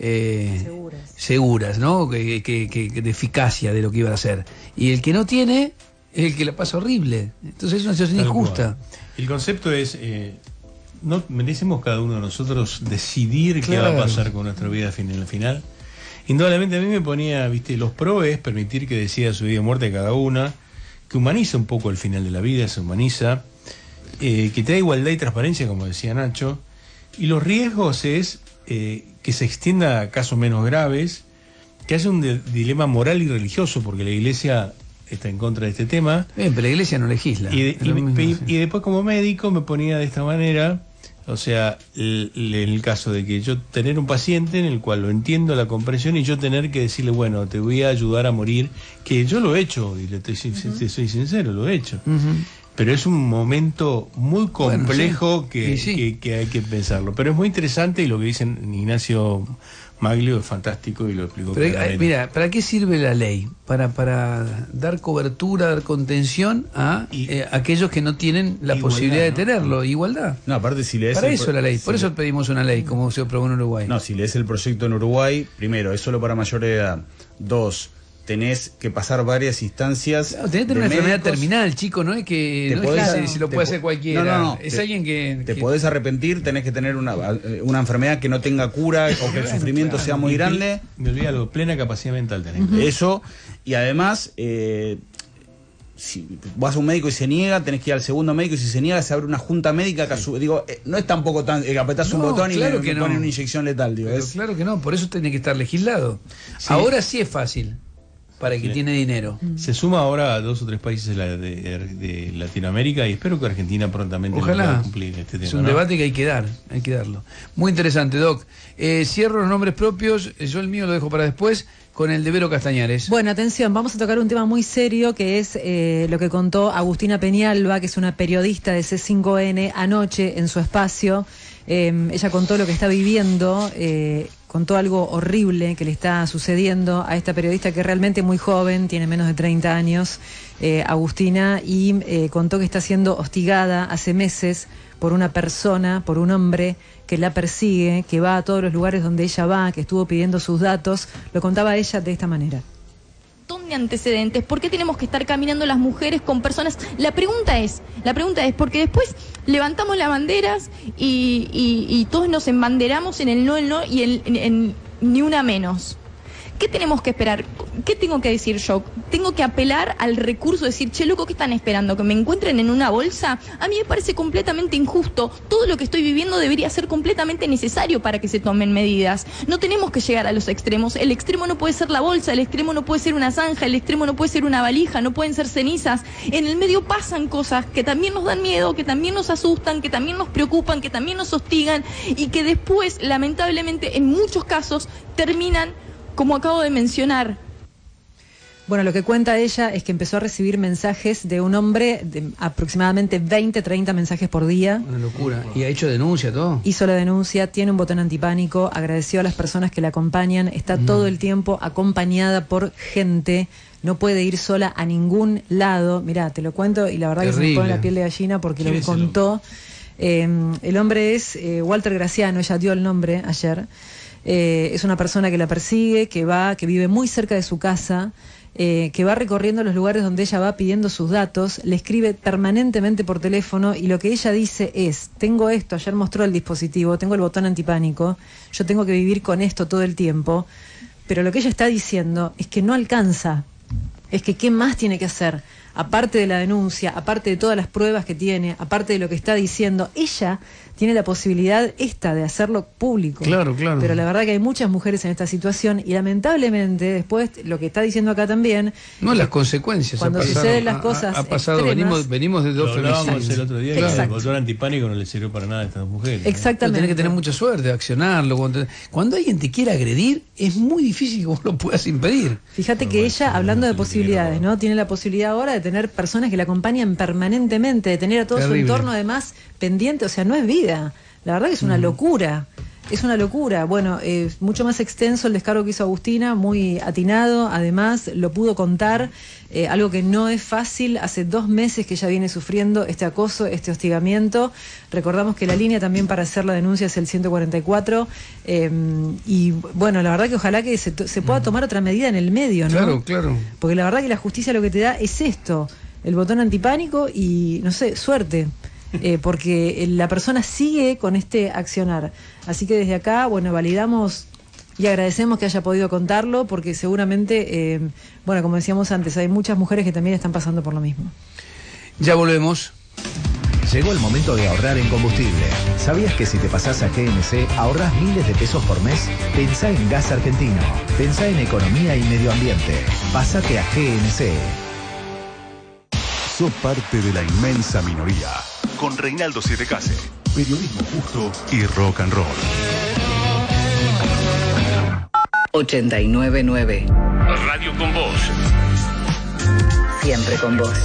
seguras, ¿no? Que de eficacia de lo que iba a hacer. Y el que no tiene es el que la pasa horrible. Entonces es una situación injusta. El concepto es, no merecemos cada uno de nosotros decidir qué va a pasar con nuestra vida en la final. Indudablemente a mí me ponía, los pros es permitir que decida su vida y muerte cada una, que humaniza un poco el final de la vida, se humaniza, que te da igualdad y transparencia, como decía Nacho, y los riesgos es que se extienda a casos menos graves, que haya un dilema moral y religioso, porque la Iglesia está en contra de este tema. Bien, pero la Iglesia no legisla. Y después como médico me ponía de esta manera, o sea, el caso de que yo tener un paciente en el cual lo entiendo, la comprensión, y yo tener que decirle, bueno, te voy a ayudar a morir, que yo lo he hecho, y te soy sincero, lo he hecho. Pero es un momento muy complejo, bueno, que hay que pensarlo. Pero es muy interesante, y lo que dicen Ignacio Maglio es fantástico y lo explicó. Pero, mira, ¿para qué sirve la ley? Para dar cobertura, dar contención a aquellos que no tienen la posibilidad de tenerlo. Igualdad. No, aparte si lees... Para eso la ley. Por eso pedimos una ley, como se aprobó en Uruguay. No, si lees el proyecto en Uruguay, primero, es solo para mayor de edad. 2, tenés que pasar varias instancias. Claro, tenés que tener una enfermedad terminal, chico, no es que si lo puede hacer cualquiera. No, es alguien que... Te podés arrepentir, tenés que tener una enfermedad que no tenga cura o que el sufrimiento sea muy grande. Me olvidé algo, plena capacidad mental tenés. Eso, y además, si vas a un médico y se niega, tenés que ir al segundo médico, y si se niega se abre una junta médica que no es tampoco tan apretás un botón y claro me ponen una inyección letal, Claro que no, por eso tiene que estar legislado. Sí. Ahora sí es fácil para el que tiene dinero. Se suma ahora a 2 o 3 países de Latinoamérica, y espero que Argentina prontamente pueda cumplir este tema. Es un debate que hay que darlo. Muy interesante, Doc. Cierro los nombres propios, yo el mío lo dejo para después, con el de Vero Castañares. Bueno, atención, vamos a tocar un tema muy serio, que es lo que contó Agustina Peñalba, que es una periodista de C5N, anoche en su espacio. Ella contó lo que está viviendo, contó algo horrible que le está sucediendo a esta periodista, que es realmente muy joven, tiene menos de 30 años, Agustina, y contó que está siendo hostigada hace meses por una persona, por un hombre que la persigue, que va a todos los lugares donde ella va, que estuvo pidiendo sus datos. Lo contaba ella de esta manera. De antecedentes, ¿por qué tenemos que estar caminando las mujeres con personas? La pregunta es, porque después levantamos las banderas y todos nos embanderamos en el no y en ni una menos. ¿Qué tenemos que esperar? ¿Qué tengo que decir yo? Tengo que apelar al recurso, decir, che, loco, ¿qué están esperando? ¿Que me encuentren en una bolsa? A mí me parece completamente injusto. Todo lo que estoy viviendo debería ser completamente necesario para que se tomen medidas. No tenemos que llegar a los extremos. El extremo no puede ser la bolsa, el extremo no puede ser una zanja, el extremo no puede ser una valija, no pueden ser cenizas. En el medio pasan cosas que también nos dan miedo, que también nos asustan, que también nos preocupan, que también nos hostigan y que después, lamentablemente, en muchos casos, terminan como acabo de mencionar. Bueno, lo que cuenta ella es que empezó a recibir mensajes de un hombre, de aproximadamente 20, 30 mensajes por día. Una locura. ¿Y ha hecho denuncia todo? Hizo la denuncia, tiene un botón antipánico, agradeció a las personas que la acompañan, está todo el tiempo acompañada por gente, no puede ir sola a ningún lado. Mirá, te lo cuento y la verdad que se me pone la piel de gallina porque lo contó. El hombre es Walter Graciano, ella dio el nombre ayer. Es una persona que la persigue, que vive muy cerca de su casa, que va recorriendo los lugares donde ella va pidiendo sus datos, le escribe permanentemente por teléfono y lo que ella dice es, tengo esto, ayer mostró el dispositivo, tengo el botón antipánico, yo tengo que vivir con esto todo el tiempo, pero lo que ella está diciendo es que no alcanza, es que qué más tiene que hacer, aparte de la denuncia, aparte de todas las pruebas que tiene, aparte de lo que está diciendo, ella tiene la posibilidad de hacerlo público. Claro. Pero la verdad que hay muchas mujeres en esta situación y lamentablemente después lo que está diciendo acá también... No, las consecuencias. Cuando suceden las cosas ha pasado, extremas, venimos de 2 femicidios. Hablábamos el otro día que el botón antipánico no le sirvió para nada a estas mujeres. Exactamente. Tenés que tener mucha suerte de accionarlo. Cuando alguien te quiere agredir, es muy difícil que vos lo puedas impedir. Fíjate que ella, hablando de posibilidades, ¿no? Tiene la posibilidad ahora de tener personas que la acompañan permanentemente, de tener a todo su entorno además pendiente, o sea, no es vida. La verdad que es una locura. Es una locura. Bueno, mucho más extenso el descargo que hizo Agustina, muy atinado. Además, lo pudo contar, algo que no es fácil. Hace 2 meses que ella viene sufriendo este acoso, este hostigamiento. Recordamos que la línea también para hacer la denuncia es el 144. Y bueno, la verdad que ojalá que se pueda tomar otra medida en el medio, ¿no? Claro. Porque la verdad que la justicia lo que te da es esto, el botón antipánico y, no sé, suerte. Porque la persona sigue con este accionar. Así que desde acá, bueno, validamos y agradecemos que haya podido contarlo, porque seguramente, bueno, como decíamos antes, hay muchas mujeres que también están pasando por lo mismo. Ya volvemos. Llegó el momento de ahorrar en combustible. ¿Sabías que si te pasás a GNC ahorrás miles de pesos por mes? Pensá en gas argentino. Pensá en economía y medio ambiente. Pásate a GNC. Sos parte de la inmensa minoría. Con Reinaldo Sietecase. Periodismo justo y rock and roll. 89.9. Radio con vos. Siempre con vos.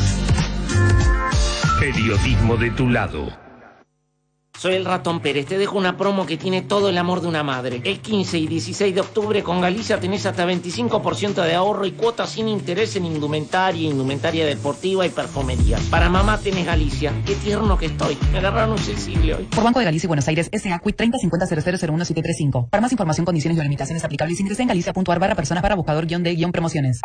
Periodismo de tu lado. Soy el Ratón Pérez, te dejo una promo que tiene todo el amor de una madre. El 15 y 16 de octubre con Galicia tenés hasta 25% de ahorro y cuotas sin interés en indumentaria deportiva y perfumería. Para mamá tenés Galicia. Qué tierno que estoy. Me agarraron sensible hoy. Por Banco de Galicia y Buenos Aires, S.A. CUIT 3050001735. Para más información, condiciones y limitaciones aplicables, ingresa en galicia.ar/personas/buscador-promociones.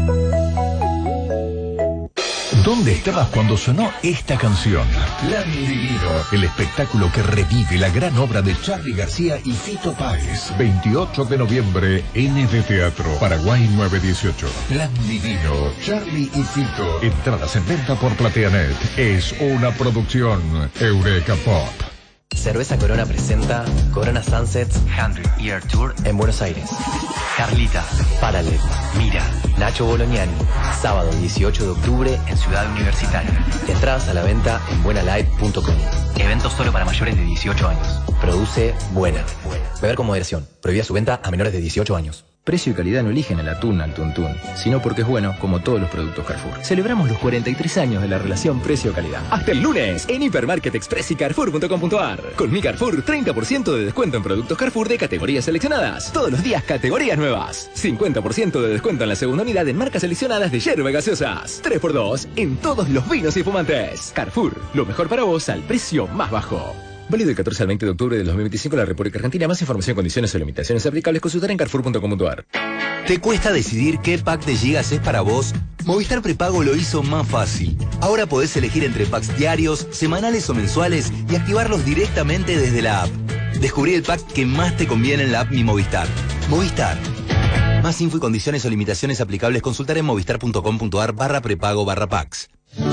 ¿Dónde estabas cuando sonó esta canción? Plan Divino, el espectáculo que revive la gran obra de Charly García y Fito Páez. 28 de noviembre, ND Teatro, Paraguay 918. Plan Divino, Charly y Fito. Entradas en venta por PlateaNet. Es una producción Eureka Pop. Cerveza Corona presenta Corona Sunsets 100 Year Tour en Buenos Aires. Carlita, Paralel, Mira, Nacho Bolognani. Sábado 18 de octubre en Ciudad Universitaria. Entradas a la venta en buenalive.com. Evento solo para mayores de 18 años. Produce Buena. Beber con moderación. Prohibida su venta a menores de 18 años. Precio y calidad no eligen el atún al tuntún, sino porque es bueno, como todos los productos Carrefour. Celebramos los 43 años de la relación precio-calidad. Hasta el lunes en Hipermarket Express y Carrefour.com.ar. Con mi Carrefour, 30% de descuento en productos Carrefour de categorías seleccionadas. Todos los días categorías nuevas. 50% de descuento en la segunda unidad en marcas seleccionadas de yerba y gaseosas. 3x2 en todos los vinos y fumantes. Carrefour, lo mejor para vos al precio más bajo. Válido del 14 al 20 de octubre de 2025 en la República Argentina. Más información, condiciones o limitaciones aplicables, consultar en Carrefour.com.ar. ¿Te cuesta decidir qué pack de gigas es para vos? Movistar Prepago lo hizo más fácil. Ahora podés elegir entre packs diarios, semanales o mensuales y activarlos directamente desde la app. Descubrí el pack que más te conviene en la app Mi Movistar. Movistar. Más info y condiciones o limitaciones aplicables, consultar en movistar.com.ar/prepago/packs.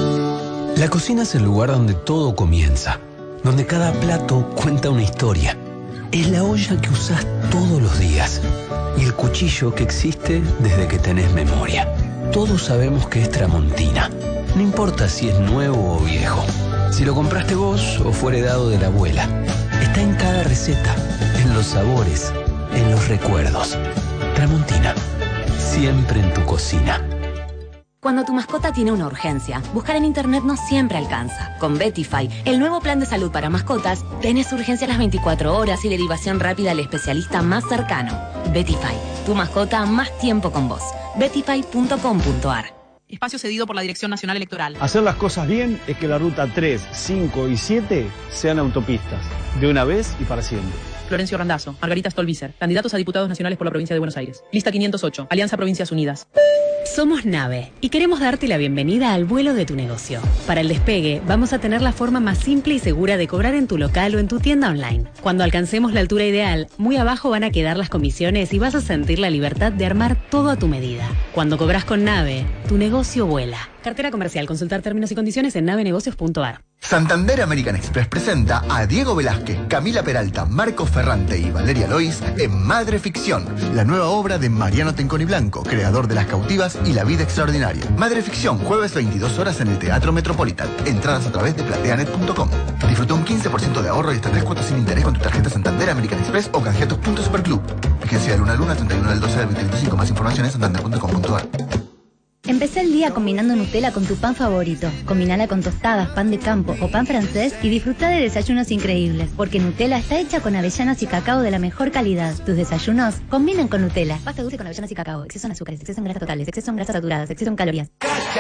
La cocina es el lugar donde todo comienza, donde cada plato cuenta una historia. Es la olla que usás todos los días y el cuchillo que existe desde que tenés memoria. Todos sabemos que es Tramontina. No importa si es nuevo o viejo, si lo compraste vos o fue heredado de la abuela. Está en cada receta, en los sabores, en los recuerdos. Tramontina, siempre en tu cocina. Cuando tu mascota tiene una urgencia, buscar en internet no siempre alcanza. Con Betify, el nuevo plan de salud para mascotas, tenés urgencia a las 24 horas y derivación rápida al especialista más cercano. Betify, tu mascota más tiempo con vos. Betify.com.ar. Espacio cedido por la Dirección Nacional Electoral. Hacer las cosas bien es que la ruta 3, 5 y 7 sean autopistas, de una vez y para siempre. Florencio Randazzo, Margarita Stolbizer, candidatos a diputados nacionales por la provincia de Buenos Aires. Lista 508, Alianza Provincias Unidas. Somos Nave y queremos darte la bienvenida al vuelo de tu negocio. Para el despegue, vamos a tener la forma más simple y segura de cobrar en tu local o en tu tienda online. Cuando alcancemos la altura ideal, muy abajo van a quedar las comisiones y vas a sentir la libertad de armar todo a tu medida. Cuando cobras con Nave, tu negocio vuela. Cartera comercial. Consultar términos y condiciones en navenegocios.ar. Santander American Express presenta a Diego Velázquez, Camila Peralta, Marcos Ferrante y Valeria Lois en Madre Ficción, la nueva obra de Mariano Tenconi Blanco, creador de Las Cautivas y La Vida Extraordinaria. Madre Ficción, jueves 22 horas en el Teatro Metropolitan. Entradas a través de plateanet.com. Disfruta un 15% de ahorro y hasta 3 cuotas sin interés con tu tarjeta Santander American Express o canjea tus puntos Superclub. Vigencia de 1 al 1 al 31 del 12 del 2025. Más información en santander.com.ar. Empecé el día combinando Nutella con tu pan favorito. Combinala con tostadas, pan de campo o pan francés y disfruta de desayunos increíbles. Porque Nutella está hecha con avellanas y cacao de la mejor calidad. Tus desayunos combinan con Nutella. Pasta dulce con avellanas y cacao. Exceso en azúcares, exceso en grasas totales, exceso en grasas saturadas, exceso en calorías.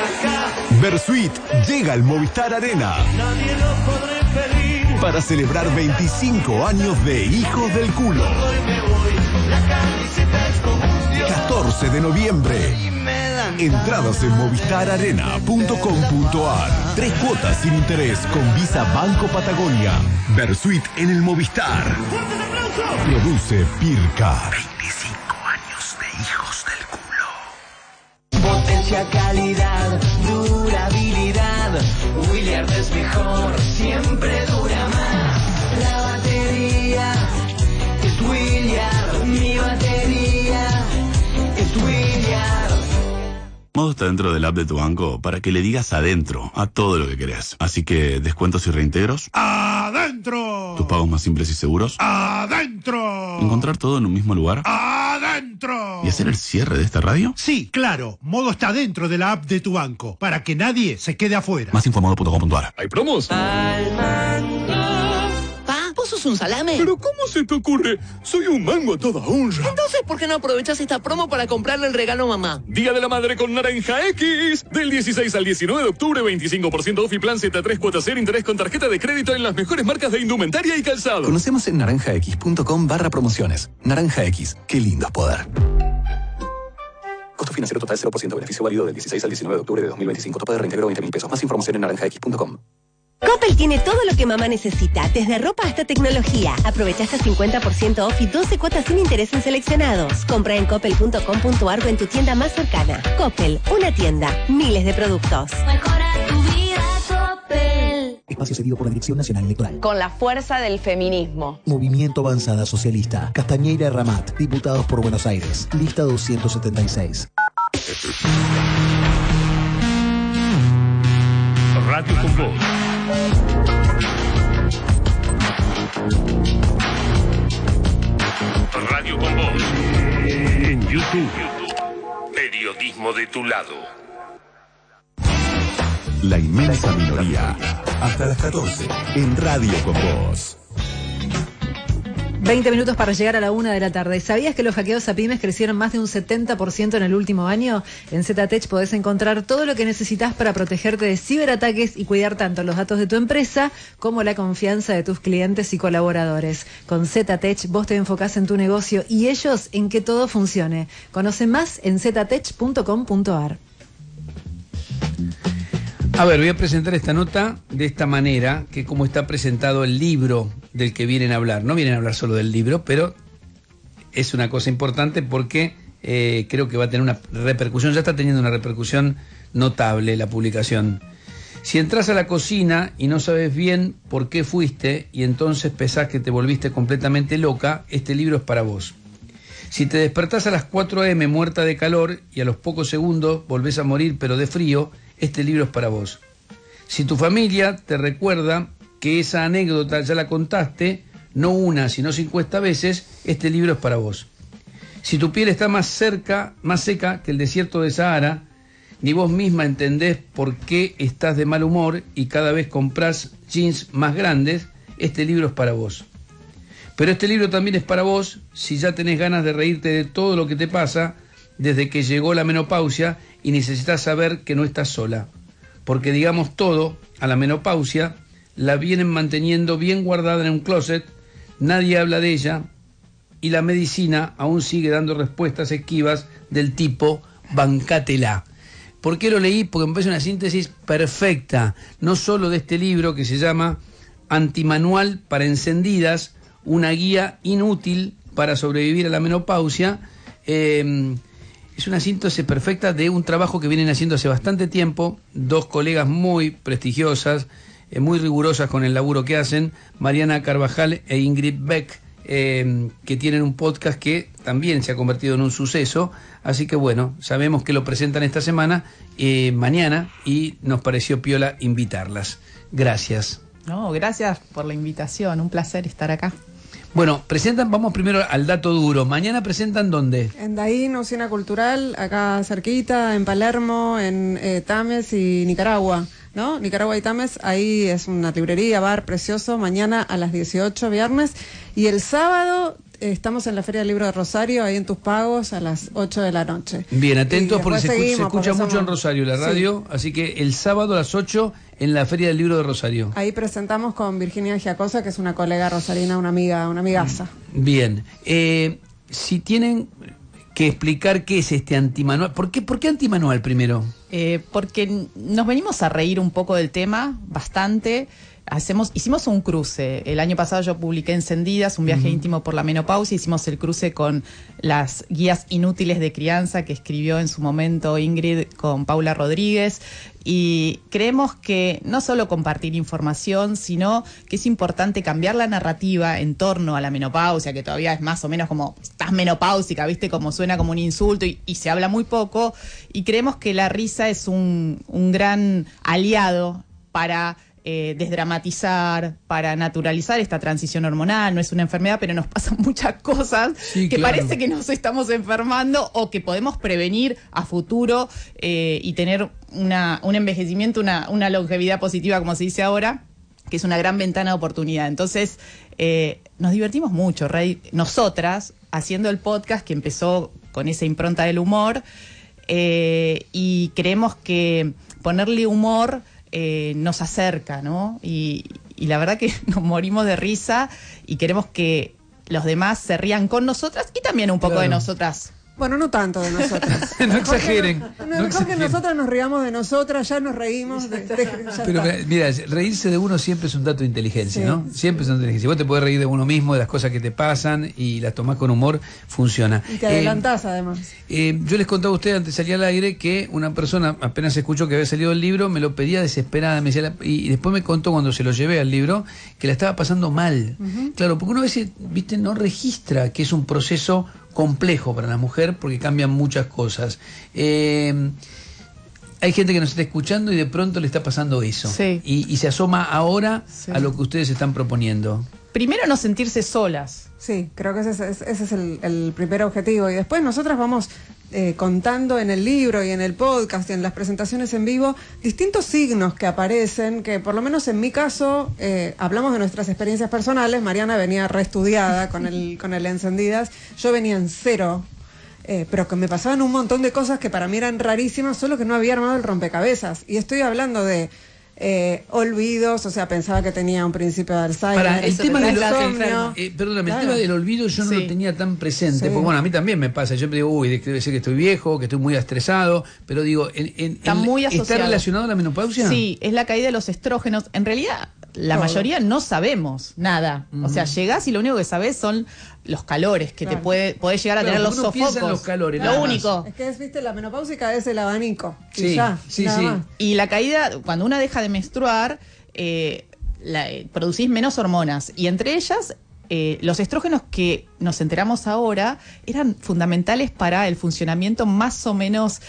Versuit llega al Movistar Arena para celebrar 25 años de Hijos del Culo. 14 de noviembre. Entradas en movistararena.com.ar. 3 cuotas sin interés con Visa Banco Patagonia. Versuit en el Movistar. Produce Pircar. 25 años de Hijos del Culo. Potencia, calidad, durabilidad. Williard es mejor. Modo está dentro del app de tu banco para que le digas adentro a todo lo que querés. Así que, descuentos y reintegros. ¡Adentro! Tus pagos más simples y seguros. ¡Adentro! Encontrar todo en un mismo lugar. ¡Adentro! ¿Y hacer el cierre de esta radio? Sí, claro. Modo está dentro de la app de tu banco para que nadie se quede afuera. Más informado.com.ar. ¿Hay promos? Pa, ¿vos sos un salame? ¿Pero cómo se te ocurre? Soy un mango a toda honra. Entonces, ¿por qué no aprovechás esta promo para comprarle el regalo a mamá? Día de la Madre con Naranja X. Del 16 al 19 de octubre, 25% off y plan Z3 cuotas cero interés con tarjeta de crédito en las mejores marcas de indumentaria y calzado. Conocemos en naranjax.com/promociones. Naranja X, qué lindo es poder. Costo financiero total 0%, beneficio válido del 16 al 19 de octubre de 2025. Topa de reintegro 20.000 pesos. Más información en naranjax.com. Coppel tiene todo lo que mamá necesita, desde ropa hasta tecnología. Aprovecha hasta 50% off y 12 cuotas sin interés en seleccionados. Compra en coppel.com.ar o en tu tienda más cercana. Coppel, una tienda, miles de productos. Mejora tu vida, Coppel. Espacio cedido por la Dirección Nacional Electoral. Con la fuerza del feminismo. Movimiento Avanzada Socialista. Castañeira Ramat. Diputados por Buenos Aires. Lista 276. Radio con Voz. Radio con Voz. En YouTube. Periodismo de tu lado. La inmensa minoría. Hasta las 14. En Radio con Voz. 20 minutos para llegar a la 1 de la tarde. ¿Sabías que los hackeos a pymes crecieron más de un 70% en el último año? En ZTech podés encontrar todo lo que necesitas para protegerte de ciberataques y cuidar tanto los datos de tu empresa como la confianza de tus clientes y colaboradores. Con ZTech vos te enfocás en tu negocio y ellos en que todo funcione. Conoce más en ztech.com.ar. A ver, voy a presentar esta nota de esta manera, que como está presentado el libro del que vienen a hablar. No vienen a hablar solo del libro, pero es una cosa importante porque creo que va a tener una repercusión, ya está teniendo una repercusión notable la publicación. Si entras a la cocina y no sabes bien por qué fuiste y entonces pensás que te volviste completamente loca, este libro es para vos. Si te despertás a las 4 a.m. muerta de calor y a los pocos segundos volvés a morir pero de frío, este libro es para vos. Si tu familia te recuerda que esa anécdota ya la contaste, no una, sino 50 veces, este libro es para vos. Si tu piel está más seca que el desierto de Sahara, ni vos misma entendés por qué estás de mal humor y cada vez comprás jeans más grandes, este libro es para vos. Pero este libro también es para vos si ya tenés ganas de reírte de todo lo que te pasa desde que llegó la menopausia y necesitas saber que no estás sola. Porque digamos todo, a la menopausia la vienen manteniendo bien guardada en un closet, nadie habla de ella y la medicina aún sigue dando respuestas esquivas del tipo bancátela. ¿Por qué lo leí? Porque me parece una síntesis perfecta, no solo de este libro que se llama Antimanual para encendidas, una guía inútil para sobrevivir a la menopausia. Es una síntesis perfecta de un trabajo que vienen haciendo hace bastante tiempo, dos colegas muy prestigiosas, muy rigurosas con el laburo que hacen, Mariana Carvajal e Ingrid Beck, que tienen un podcast que también se ha convertido en un suceso, así que bueno, sabemos que lo presentan esta semana, mañana, y nos pareció piola invitarlas. Gracias. No, gracias por la invitación, un placer estar acá. Bueno, vamos primero al dato duro. Mañana presentan ¿dónde? En Daín, Usina Cultural, acá cerquita, en Palermo, en Tames y Nicaragua, ¿no? Nicaragua y Tames, ahí es una librería, bar precioso, mañana a las 18, viernes. Y el sábado estamos en la Feria del Libro de Rosario, ahí en Tus Pagos, a las 8 de la noche. Bien, atentos porque se escucha mucho en Rosario la radio, sí. Así que el sábado a las 8 en la Feria del Libro de Rosario. Ahí presentamos con Virginia Giacosa, que es una colega rosarina, una amigaza. Bien, si tienen que explicar qué es este antimanual, ¿por qué antimanual primero? Porque nos venimos a reír un poco del tema, bastante. hicimos un cruce. El año pasado yo publiqué Encendidas, un viaje íntimo por la menopausia. Hicimos el cruce con las guías inútiles de crianza que escribió en su momento Ingrid con Paula Rodríguez. Y creemos que no solo compartir información, sino que es importante cambiar la narrativa en torno a la menopausia, que todavía es más o menos como, estás menopáusica, ¿viste? Como suena como un insulto y se habla muy poco. Y creemos que la risa es un gran aliado para desdramatizar, para naturalizar esta transición hormonal. No es una enfermedad, pero nos pasan muchas cosas que parece que nos estamos enfermando o que podemos prevenir a futuro y tener un envejecimiento, una longevidad positiva, como se dice ahora, que es una gran ventana de oportunidad. Entonces, nos divertimos mucho, Rey, nosotras, haciendo el podcast que empezó con esa impronta del humor, y creemos que ponerle humor nos acerca, ¿no? Y la verdad que nos morimos de risa y queremos que los demás se rían con nosotras y también un poco de nosotras. Bueno, no tanto de nosotras. No exageren. Mejor que nosotras nos riamos de nosotras, ya nos reímos. Pero mira, reírse de uno siempre es un dato de inteligencia, ¿no? Siempre es una inteligencia. Vos te podés reír de uno mismo, de las cosas que te pasan y las tomás con humor, funciona. Y te adelantás además. Yo les contaba a ustedes antes de salir al aire que una persona apenas escuchó que había salido el libro, me lo pedía desesperada, me decía, y después me contó cuando se lo llevé al libro que la estaba pasando mal. Claro, porque uno a veces, viste, no registra que es un proceso complejo para la mujer porque cambian muchas cosas. Hay gente que nos está escuchando y de pronto le está pasando eso. Y se asoma ahora a lo que ustedes están proponiendo. Primero, no sentirse solas. Sí, creo que ese es el primer objetivo. Y después nosotras vamos contando en el libro y en el podcast y en las presentaciones en vivo distintos signos que aparecen, que por lo menos en mi caso hablamos de nuestras experiencias personales. Mariana venía reestudiada con el Encendidas, yo venía en cero, pero que me pasaban un montón de cosas que para mí eran rarísimas, solo que no había armado el rompecabezas. Y estoy hablando de olvidos, o sea, pensaba que tenía un principio de Alzheimer. Para el tema del perdóname, el tema del olvido yo no lo tenía tan presente, porque bueno, a mí también me pasa, yo me digo, debe ser que estoy viejo, que estoy muy estresado, pero digo, ¿está relacionado a la menopausia? Sí, es la caída de los estrógenos. En realidad, la mayoría no sabemos nada. O sea, llegás y lo único que sabés son los calores que te podés llegar a tener los sofocos. Los calores, lo único. Es que viste, la menopáusica es el abanico. Sí, y ya, sí. Y la caída, cuando una deja de menstruar, producís menos hormonas. Y entre ellas, los estrógenos que nos enteramos ahora eran fundamentales para el funcionamiento más o menos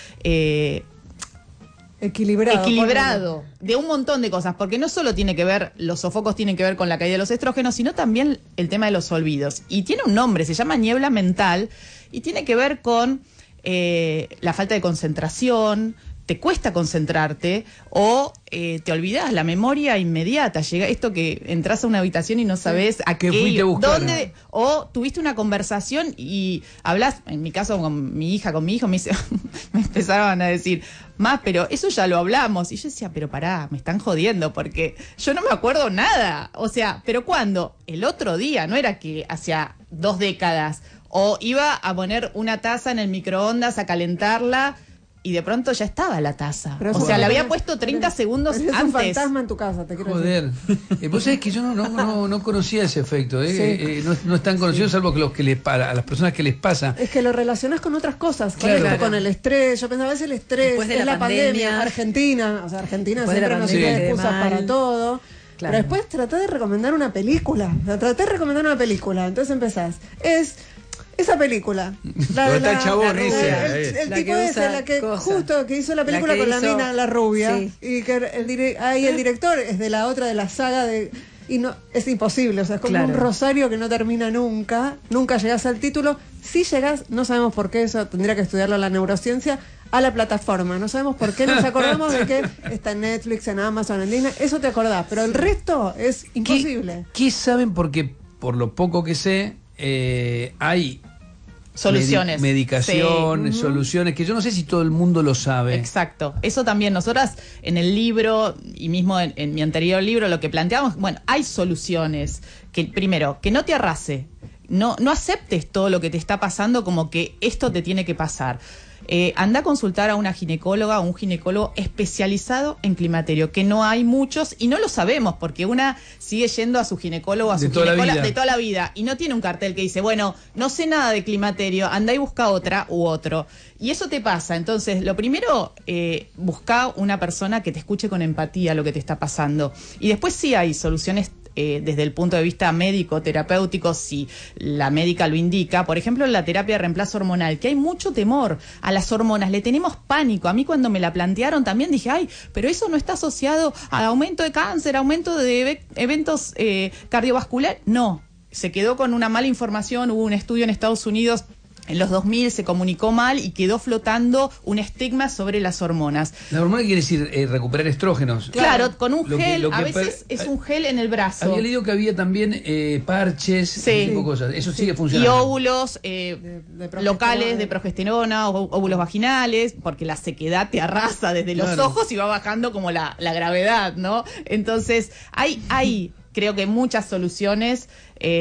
equilibrado de un montón de cosas, porque no solo tiene que ver, los sofocos tienen que ver con la caída de los estrógenos, sino también el tema de los olvidos. Y tiene un nombre, se llama niebla mental, y tiene que ver con la falta de concentración, te cuesta concentrarte o te olvidás, la memoria inmediata, llega esto que entras a una habitación y no sabes a qué fuiste a buscar, dónde, o tuviste una conversación y hablas, en mi caso con mi hija, con mi hijo, me empezaban a decir, pero eso ya lo hablamos, y yo decía, pero pará, me están jodiendo porque yo no me acuerdo nada, o sea, pero ¿cuándo? El otro día, no era que hacía 2 décadas, o iba a poner una taza en el microondas a calentarla y de pronto ya estaba la taza. O sea, la había puesto 30 segundos antes. Es un fantasma en tu casa, te quiero decir. Vos sabés que yo no conocía ese efecto. No es tan conocido, salvo que a las personas que les pasa. Es que lo relacionás con otras cosas, con el estrés. Yo pensaba, a veces el estrés es la pandemia. Argentina, o sea, Argentina siempre nos tiene excusas para todo. Pero después tratá de recomendar una película. Entonces empezás. Esa película. El chabón ese. El tipo ese, la que justo que hizo la película con la mina, la rubia. Sí. Y que el director es de la otra de la saga de. Y no, es imposible, o sea, es como un rosario que no termina nunca. Nunca llegás al título. Si llegás, no sabemos por qué, eso tendría que estudiarlo la neurociencia, a la plataforma. No sabemos por qué, nos acordamos de que está en Netflix, en Amazon, en Disney. Eso te acordás, pero el resto es imposible. ¿Qué saben? Porque por lo poco que sé, hay soluciones, medicación, soluciones, que yo no sé si todo el mundo lo sabe. Exacto, eso también nosotras en el libro y mismo en mi anterior libro lo que planteamos, hay soluciones, que primero, que no te arrase, no aceptes todo lo que te está pasando como que esto te tiene que pasar. Anda a consultar a una ginecóloga o un ginecólogo especializado en climaterio, que no hay muchos y no lo sabemos porque una sigue yendo a su ginecólogo, a su ginecóloga de toda la vida y no tiene un cartel que dice, bueno, no sé nada de climaterio, anda y busca otra u otro. Y eso te pasa. Entonces, lo primero, busca una persona que te escuche con empatía lo que te está pasando. Y después sí hay soluciones desde el punto de vista médico, terapéutico, si la médica lo indica. Por ejemplo, la terapia de reemplazo hormonal, que hay mucho temor a las hormonas, le tenemos pánico. A mí cuando me la plantearon también dije, ay, pero eso no está asociado al aumento de cáncer, aumento de eventos cardiovasculares. No, se quedó con una mala información. Hubo un estudio en Estados Unidos en los 2000, se comunicó mal y quedó flotando un estigma sobre las hormonas. ¿La hormona quiere decir recuperar estrógenos? Claro, con un gel, a veces es un gel en el brazo. Había leído que había también parches, ese tipo de cosas. Eso sigue funcionando. Y óvulos locales de progesterona, óvulos vaginales, porque la sequedad te arrasa desde los ojos y va bajando como la gravedad, ¿no? Entonces, hay creo que muchas soluciones.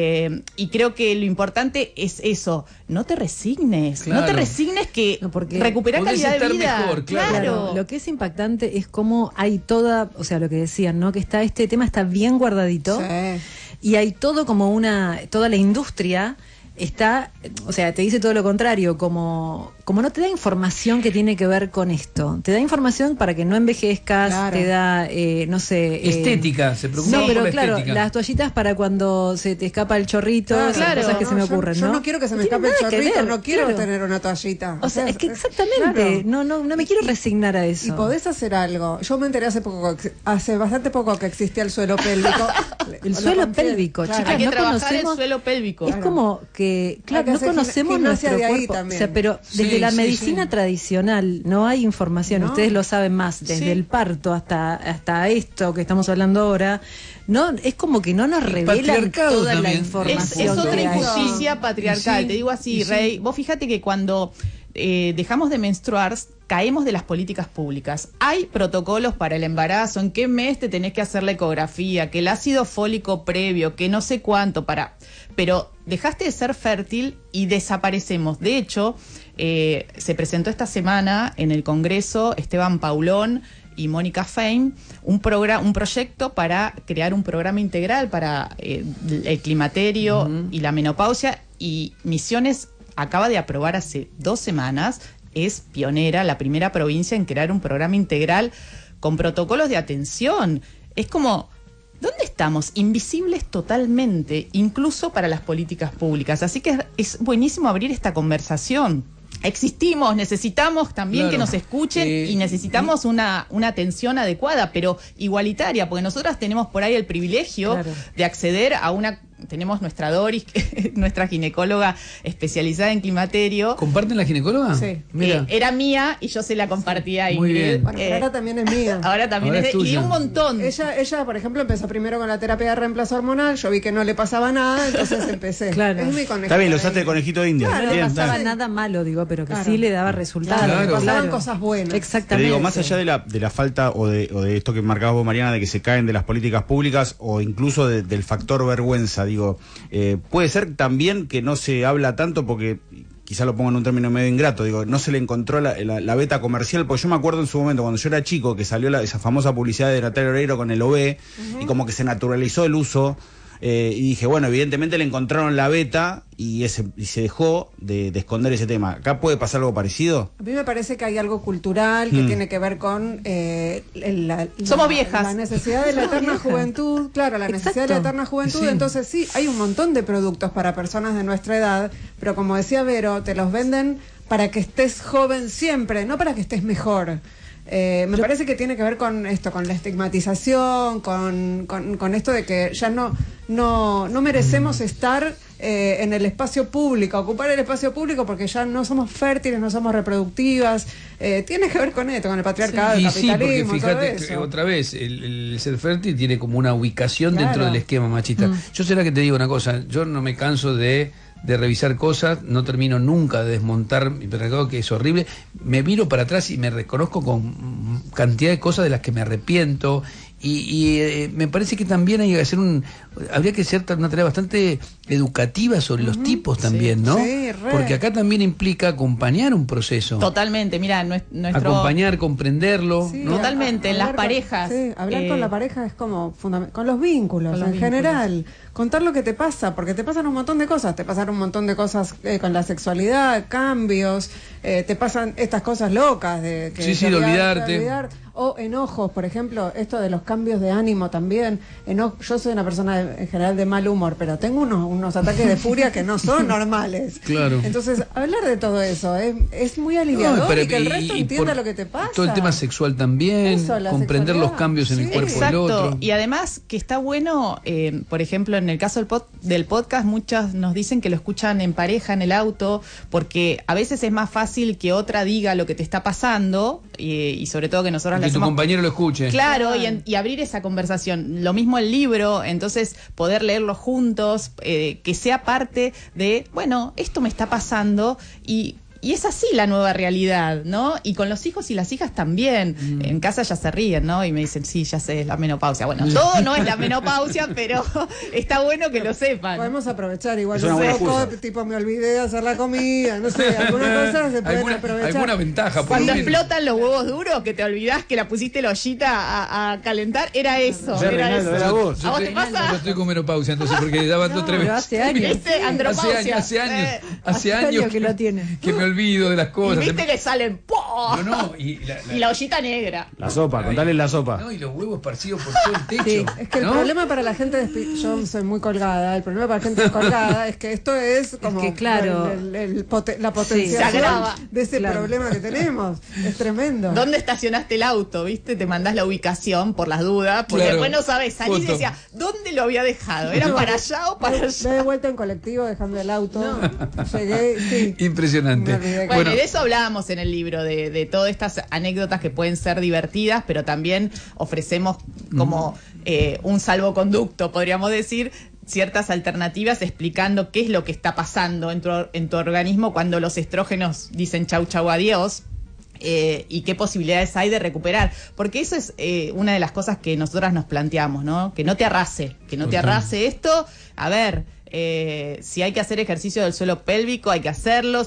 Y creo que lo importante es eso, no te resignes, no te resignes que recuperar calidad de vida. Mejor, claro. Lo que es impactante es cómo hay toda, o sea, lo que decían, ¿no? Que este tema está bien guardadito y hay todo como toda la industria está, o sea, te dice todo lo contrario, como no te da información que tiene que ver con esto. Te da información para que no envejezcas, te da, no sé... estética, se preocupa por la estética. Las toallitas para cuando se te escapa el chorrito, cosas que se me ocurren, yo no quiero que se me escape el chorrito, no quiero tener una toallita. O sea, es que exactamente, no me quiero resignar a eso. Y podés hacer algo. Yo me enteré hace bastante poco que existía el suelo pélvico. El suelo pélvico, chicas, hay que no trabajar conocemos el suelo pélvico. Es como que, claro, no conocemos nuestro cuerpo. O sea, pero desde la medicina tradicional no hay información. Ustedes lo saben más, desde el parto hasta esto que estamos hablando ahora. No, es como que no nos revelan toda la información. Es otra injusticia patriarcal. Te digo así, Rey. Vos fíjate que cuando dejamos de menstruar, caemos de las políticas públicas. Hay protocolos para el embarazo, en qué mes te tenés que hacer la ecografía, que el ácido fólico previo, que no sé cuánto pero dejaste de ser fértil y desaparecemos. De hecho, se presentó esta semana en el Congreso Esteban Paulón y Mónica Fein un proyecto para crear un programa integral para el climaterio y la menopausia, y Misiones acaba de aprobar hace 2 semanas, es pionera, la primera provincia en crear un programa integral con protocolos de atención. Es como, ¿dónde estamos? Invisibles totalmente, incluso para las políticas públicas. Así que es buenísimo abrir esta conversación. Existimos, necesitamos también que nos escuchen y necesitamos una atención adecuada, pero igualitaria, porque nosotras tenemos por ahí el privilegio de acceder a tenemos nuestra Doris, nuestra ginecóloga especializada en climaterio. ¿Comparten la ginecóloga? Sí. Mira. Era mía y yo se la compartía a Ingrid. Muy bien. Bueno, ahora también es mía. Ahora también es tuya. Y un montón. Ella, por ejemplo, empezó primero con la terapia de reemplazo hormonal. Yo vi que no le pasaba nada, entonces empecé. Claro. Es mi conejito. Está bien, lo usaste el conejito de India. Claro, no pasaba nada malo, digo, pero que sí le daba resultados. Claro, pasaban cosas buenas. Exactamente. Te digo, más allá de la falta o de esto que marcabas vos, Mariana, de que se caen de las políticas públicas o incluso del factor vergüenza, digo, puede ser también que no se habla tanto porque, quizá lo pongo en un término medio ingrato, digo, no se le encontró la beta comercial, porque yo me acuerdo en su momento, cuando yo era chico, que salió esa famosa publicidad de Natalia Oreiro con el OB, y como que se naturalizó el uso, y dije, bueno, evidentemente le encontraron la beta y se dejó de esconder ese tema. ¿Acá puede pasar algo parecido? A mí me parece que hay algo cultural que tiene que ver con somos viejas. La necesidad de la eterna juventud, claro, la necesidad de la eterna juventud. Sí. Entonces sí, hay un montón de productos para personas de nuestra edad, pero como decía Vero, te los venden para que estés joven siempre, no para que estés mejor. Me parece que tiene que ver con esto, con la estigmatización, con esto de que ya no merecemos estar en el espacio público, ocupar el espacio público porque ya no somos fértiles, no somos reproductivas. Tiene que ver con esto, con el patriarcado, el capitalismo, sí, porque fíjate, todo eso. otra vez, el ser fértil tiene como una ubicación dentro del esquema machista. Yo será que te digo una cosa, yo no me canso de revisar cosas, no termino nunca de desmontar mi pecado, que es horrible. Me miro para atrás y me reconozco con cantidad de cosas de las que me arrepiento Y me parece que también hay que hacer habría que hacer una tarea bastante educativa sobre los tipos también, ¿no? Sí, re. Porque acá también implica acompañar un proceso. Totalmente, mira, nuestro... Acompañar, comprenderlo, Sí, ¿no? Totalmente, en las parejas. Sí, hablar con la pareja es como fundamental. Con los vínculos en general. Contar lo que te pasa, porque te pasan un montón de cosas. Te pasan un montón de cosas con la sexualidad, cambios, te pasan estas cosas locas de que de olvidarte. O enojos, por ejemplo, esto de los cambios de ánimo también. Yo soy una persona en general de mal humor, pero tengo unos ataques de furia que no son normales. Claro. Entonces, hablar de todo eso es muy aliviador y que el resto entienda lo que te pasa. Todo el tema sexual también, comprender los cambios en el cuerpo del otro. Y además que está bueno, por ejemplo, en el caso del podcast, muchas nos dicen que lo escuchan en pareja, en el auto, porque a veces es más fácil que otra diga lo que te está pasando y sobre todo que nosotros que tu compañero lo escuche. Claro, y abrir esa conversación. Lo mismo el libro, entonces poder leerlo juntos, que sea parte de, bueno, esto me está pasando y es así la nueva realidad, ¿no? Y con los hijos y las hijas también. En casa ya se ríen, ¿no? Y me dicen, sí, ya sé, es la menopausia. Bueno, todo no es la menopausia, pero está bueno que lo sepan. Podemos aprovechar igual un poco, tipo me olvidé de hacer la comida, no sé, algunas cosas se pueden aprovechar. Alguna ventaja. Cuando explotan los huevos duros, que te olvidás que la pusiste la ollita a calentar, era eso. Era vos. ¿A vos te pasa? Yo estoy con menopausia, entonces, porque daba 2 o 3 veces. Hace años. Andropausia. Hace años que lo tiene. Que me olvido de las cosas. Y viste que salen ¡pum! Y la ollita negra. La sopa, contale la sopa. No, y los huevos esparcidos por todo el techo. Sí, es que el problema para la gente yo soy muy colgada, el problema para la gente colgada es que esto es como es que, claro, la potenciación de ese problema que tenemos. Es tremendo. ¿Dónde estacionaste el auto? ¿Viste? Te mandás la ubicación por las dudas, porque después no sabes. Salís y decía, ¿dónde lo había dejado? ¿Era para allá o para allá? Me de vuelta en colectivo dejando el auto. Llegué, sí. Impresionante. Bueno, de eso hablábamos en el libro, de todas estas anécdotas que pueden ser divertidas, pero también ofrecemos como un salvoconducto, podríamos decir, ciertas alternativas explicando qué es lo que está pasando en tu organismo cuando los estrógenos dicen chau, chau, adiós. Y qué posibilidades hay de recuperar, porque eso es una de las cosas que nosotras nos planteamos, ¿no? Que no te arrase esto. A ver, si hay que hacer ejercicio del suelo pélvico, hay que hacerlo.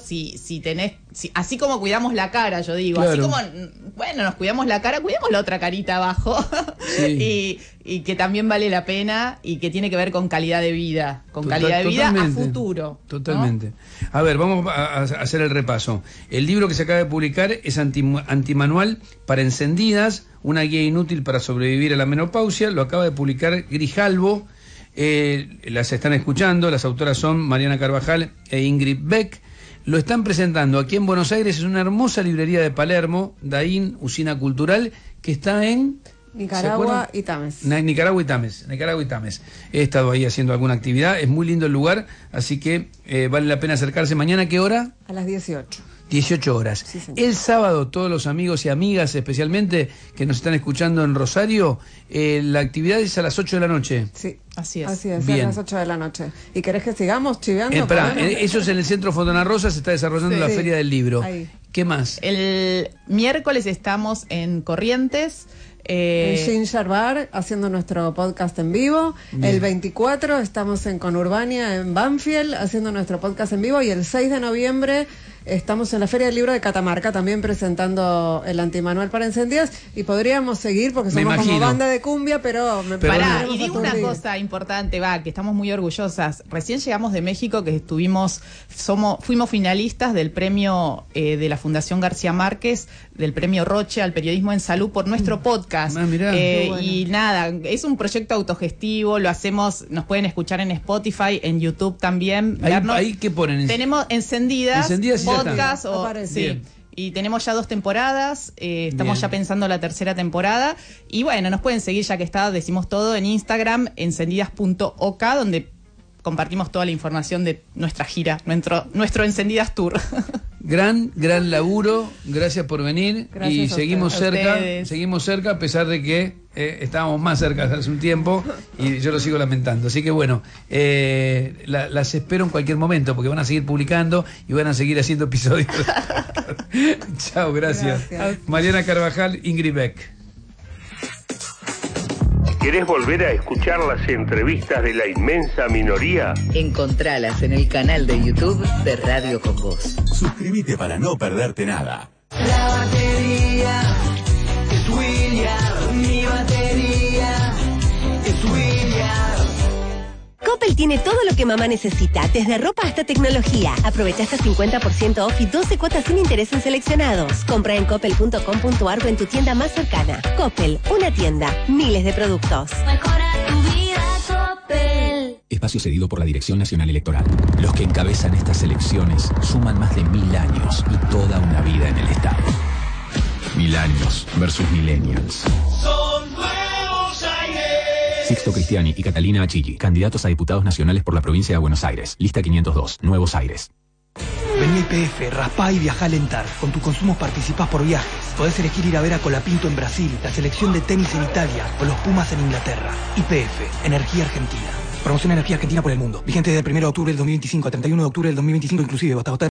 Así como cuidamos la cara, yo digo, así como, bueno, nos cuidamos la cara, cuidamos la otra carita abajo. Sí. y que también vale la pena y que tiene que ver con calidad de vida, calidad de vida a futuro. Totalmente. ¿No? A ver, vamos a hacer el repaso. El libro que se acaba de publicar es Antimanual para encendidas, una guía inútil para sobrevivir a la menopausia. Lo acaba de publicar Grijalbo. Las están escuchando, las autoras son Mariana Carvajal e Ingrid Beck. Lo están presentando aquí en Buenos Aires, es una hermosa librería de Palermo, Daín, Usina Cultural, que está en Nicaragua y Tames. Nicaragua y Tames. He estado ahí haciendo alguna actividad, es muy lindo el lugar, así que vale la pena acercarse. ¿Mañana a qué hora? A las 18. 18 horas. Sí, el sábado, todos los amigos y amigas, especialmente que nos están escuchando en Rosario, la actividad es a las 8 de la noche. Sí, así es. Bien. A las 8 de la noche. ¿Y querés que sigamos chiveando? Eso es en el Centro Fontana Rosa, se está desarrollando la Feria del Libro. Ahí. ¿Qué más? El miércoles estamos en Corrientes. En Ginger Bar haciendo nuestro podcast en vivo. Bien. El 24 estamos en Conurbania en Banfield haciendo nuestro podcast en vivo y el 6 de noviembre estamos en la Feria del Libro de Catamarca también presentando el Antimanual para encendidas y podríamos seguir porque somos como banda de cumbia, pero y digo una cosa importante, que estamos muy orgullosas. Recién llegamos de México, que fuimos finalistas del premio de la Fundación García Márquez, del premio Roche al periodismo en salud por nuestro podcast. Mirá, bueno. Y nada, es un proyecto autogestivo, lo hacemos, nos pueden escuchar en Spotify, en YouTube también. Ahí ¿qué ponen? Tenemos encendidas podcast sí. Y tenemos ya 2 temporadas, estamos ya pensando la 3ª temporada y bueno, nos pueden seguir ya que decimos todo en Instagram, encendidas.ok, donde compartimos toda la información de nuestra gira, nuestro Encendidas Tour. Gran laburo, gracias por venir. Gracias y seguimos cerca a pesar de que estábamos más cerca hace un tiempo y yo lo sigo lamentando. Así que bueno, las espero en cualquier momento porque van a seguir publicando y van a seguir haciendo episodios. Chao, gracias. Gracias. Mariana Carvajal, Ingrid Beck. ¿Querés volver a escuchar las entrevistas de la inmensa minoría? Encontralas en el canal de YouTube de Radio Con Vos. Suscríbete para no perderte nada. La batería es William, mi batería es William. Coppel tiene todo lo que mamá necesita, desde ropa hasta tecnología. Aprovecha hasta 50% off y 12 cuotas sin interés en seleccionados. Compra en coppel.com.ar o en tu tienda más cercana. Coppel, una tienda, miles de productos. Mejora tu vida, Coppel. Espacio cedido por la Dirección Nacional Electoral. Los que encabezan estas elecciones suman más de 1000 años y toda una vida en el Estado. 1000 años versus millennials. Son nuevos aires. Sixto Cristiani y Catalina Achilli, candidatos a diputados nacionales por la provincia de Buenos Aires. Lista 502, Nuevos Aires. Vení a YPF, raspá y viajá a Lentar. Con tus consumos participás por viajes. Podés elegir ir a ver a Colapinto en Brasil, la selección de tenis en Italia o los Pumas en Inglaterra. YPF, Energía Argentina. Promoción Energía Argentina por el mundo. Vigente desde el 1 de octubre del 2025 a 31 de octubre del 2025 inclusive. Hasta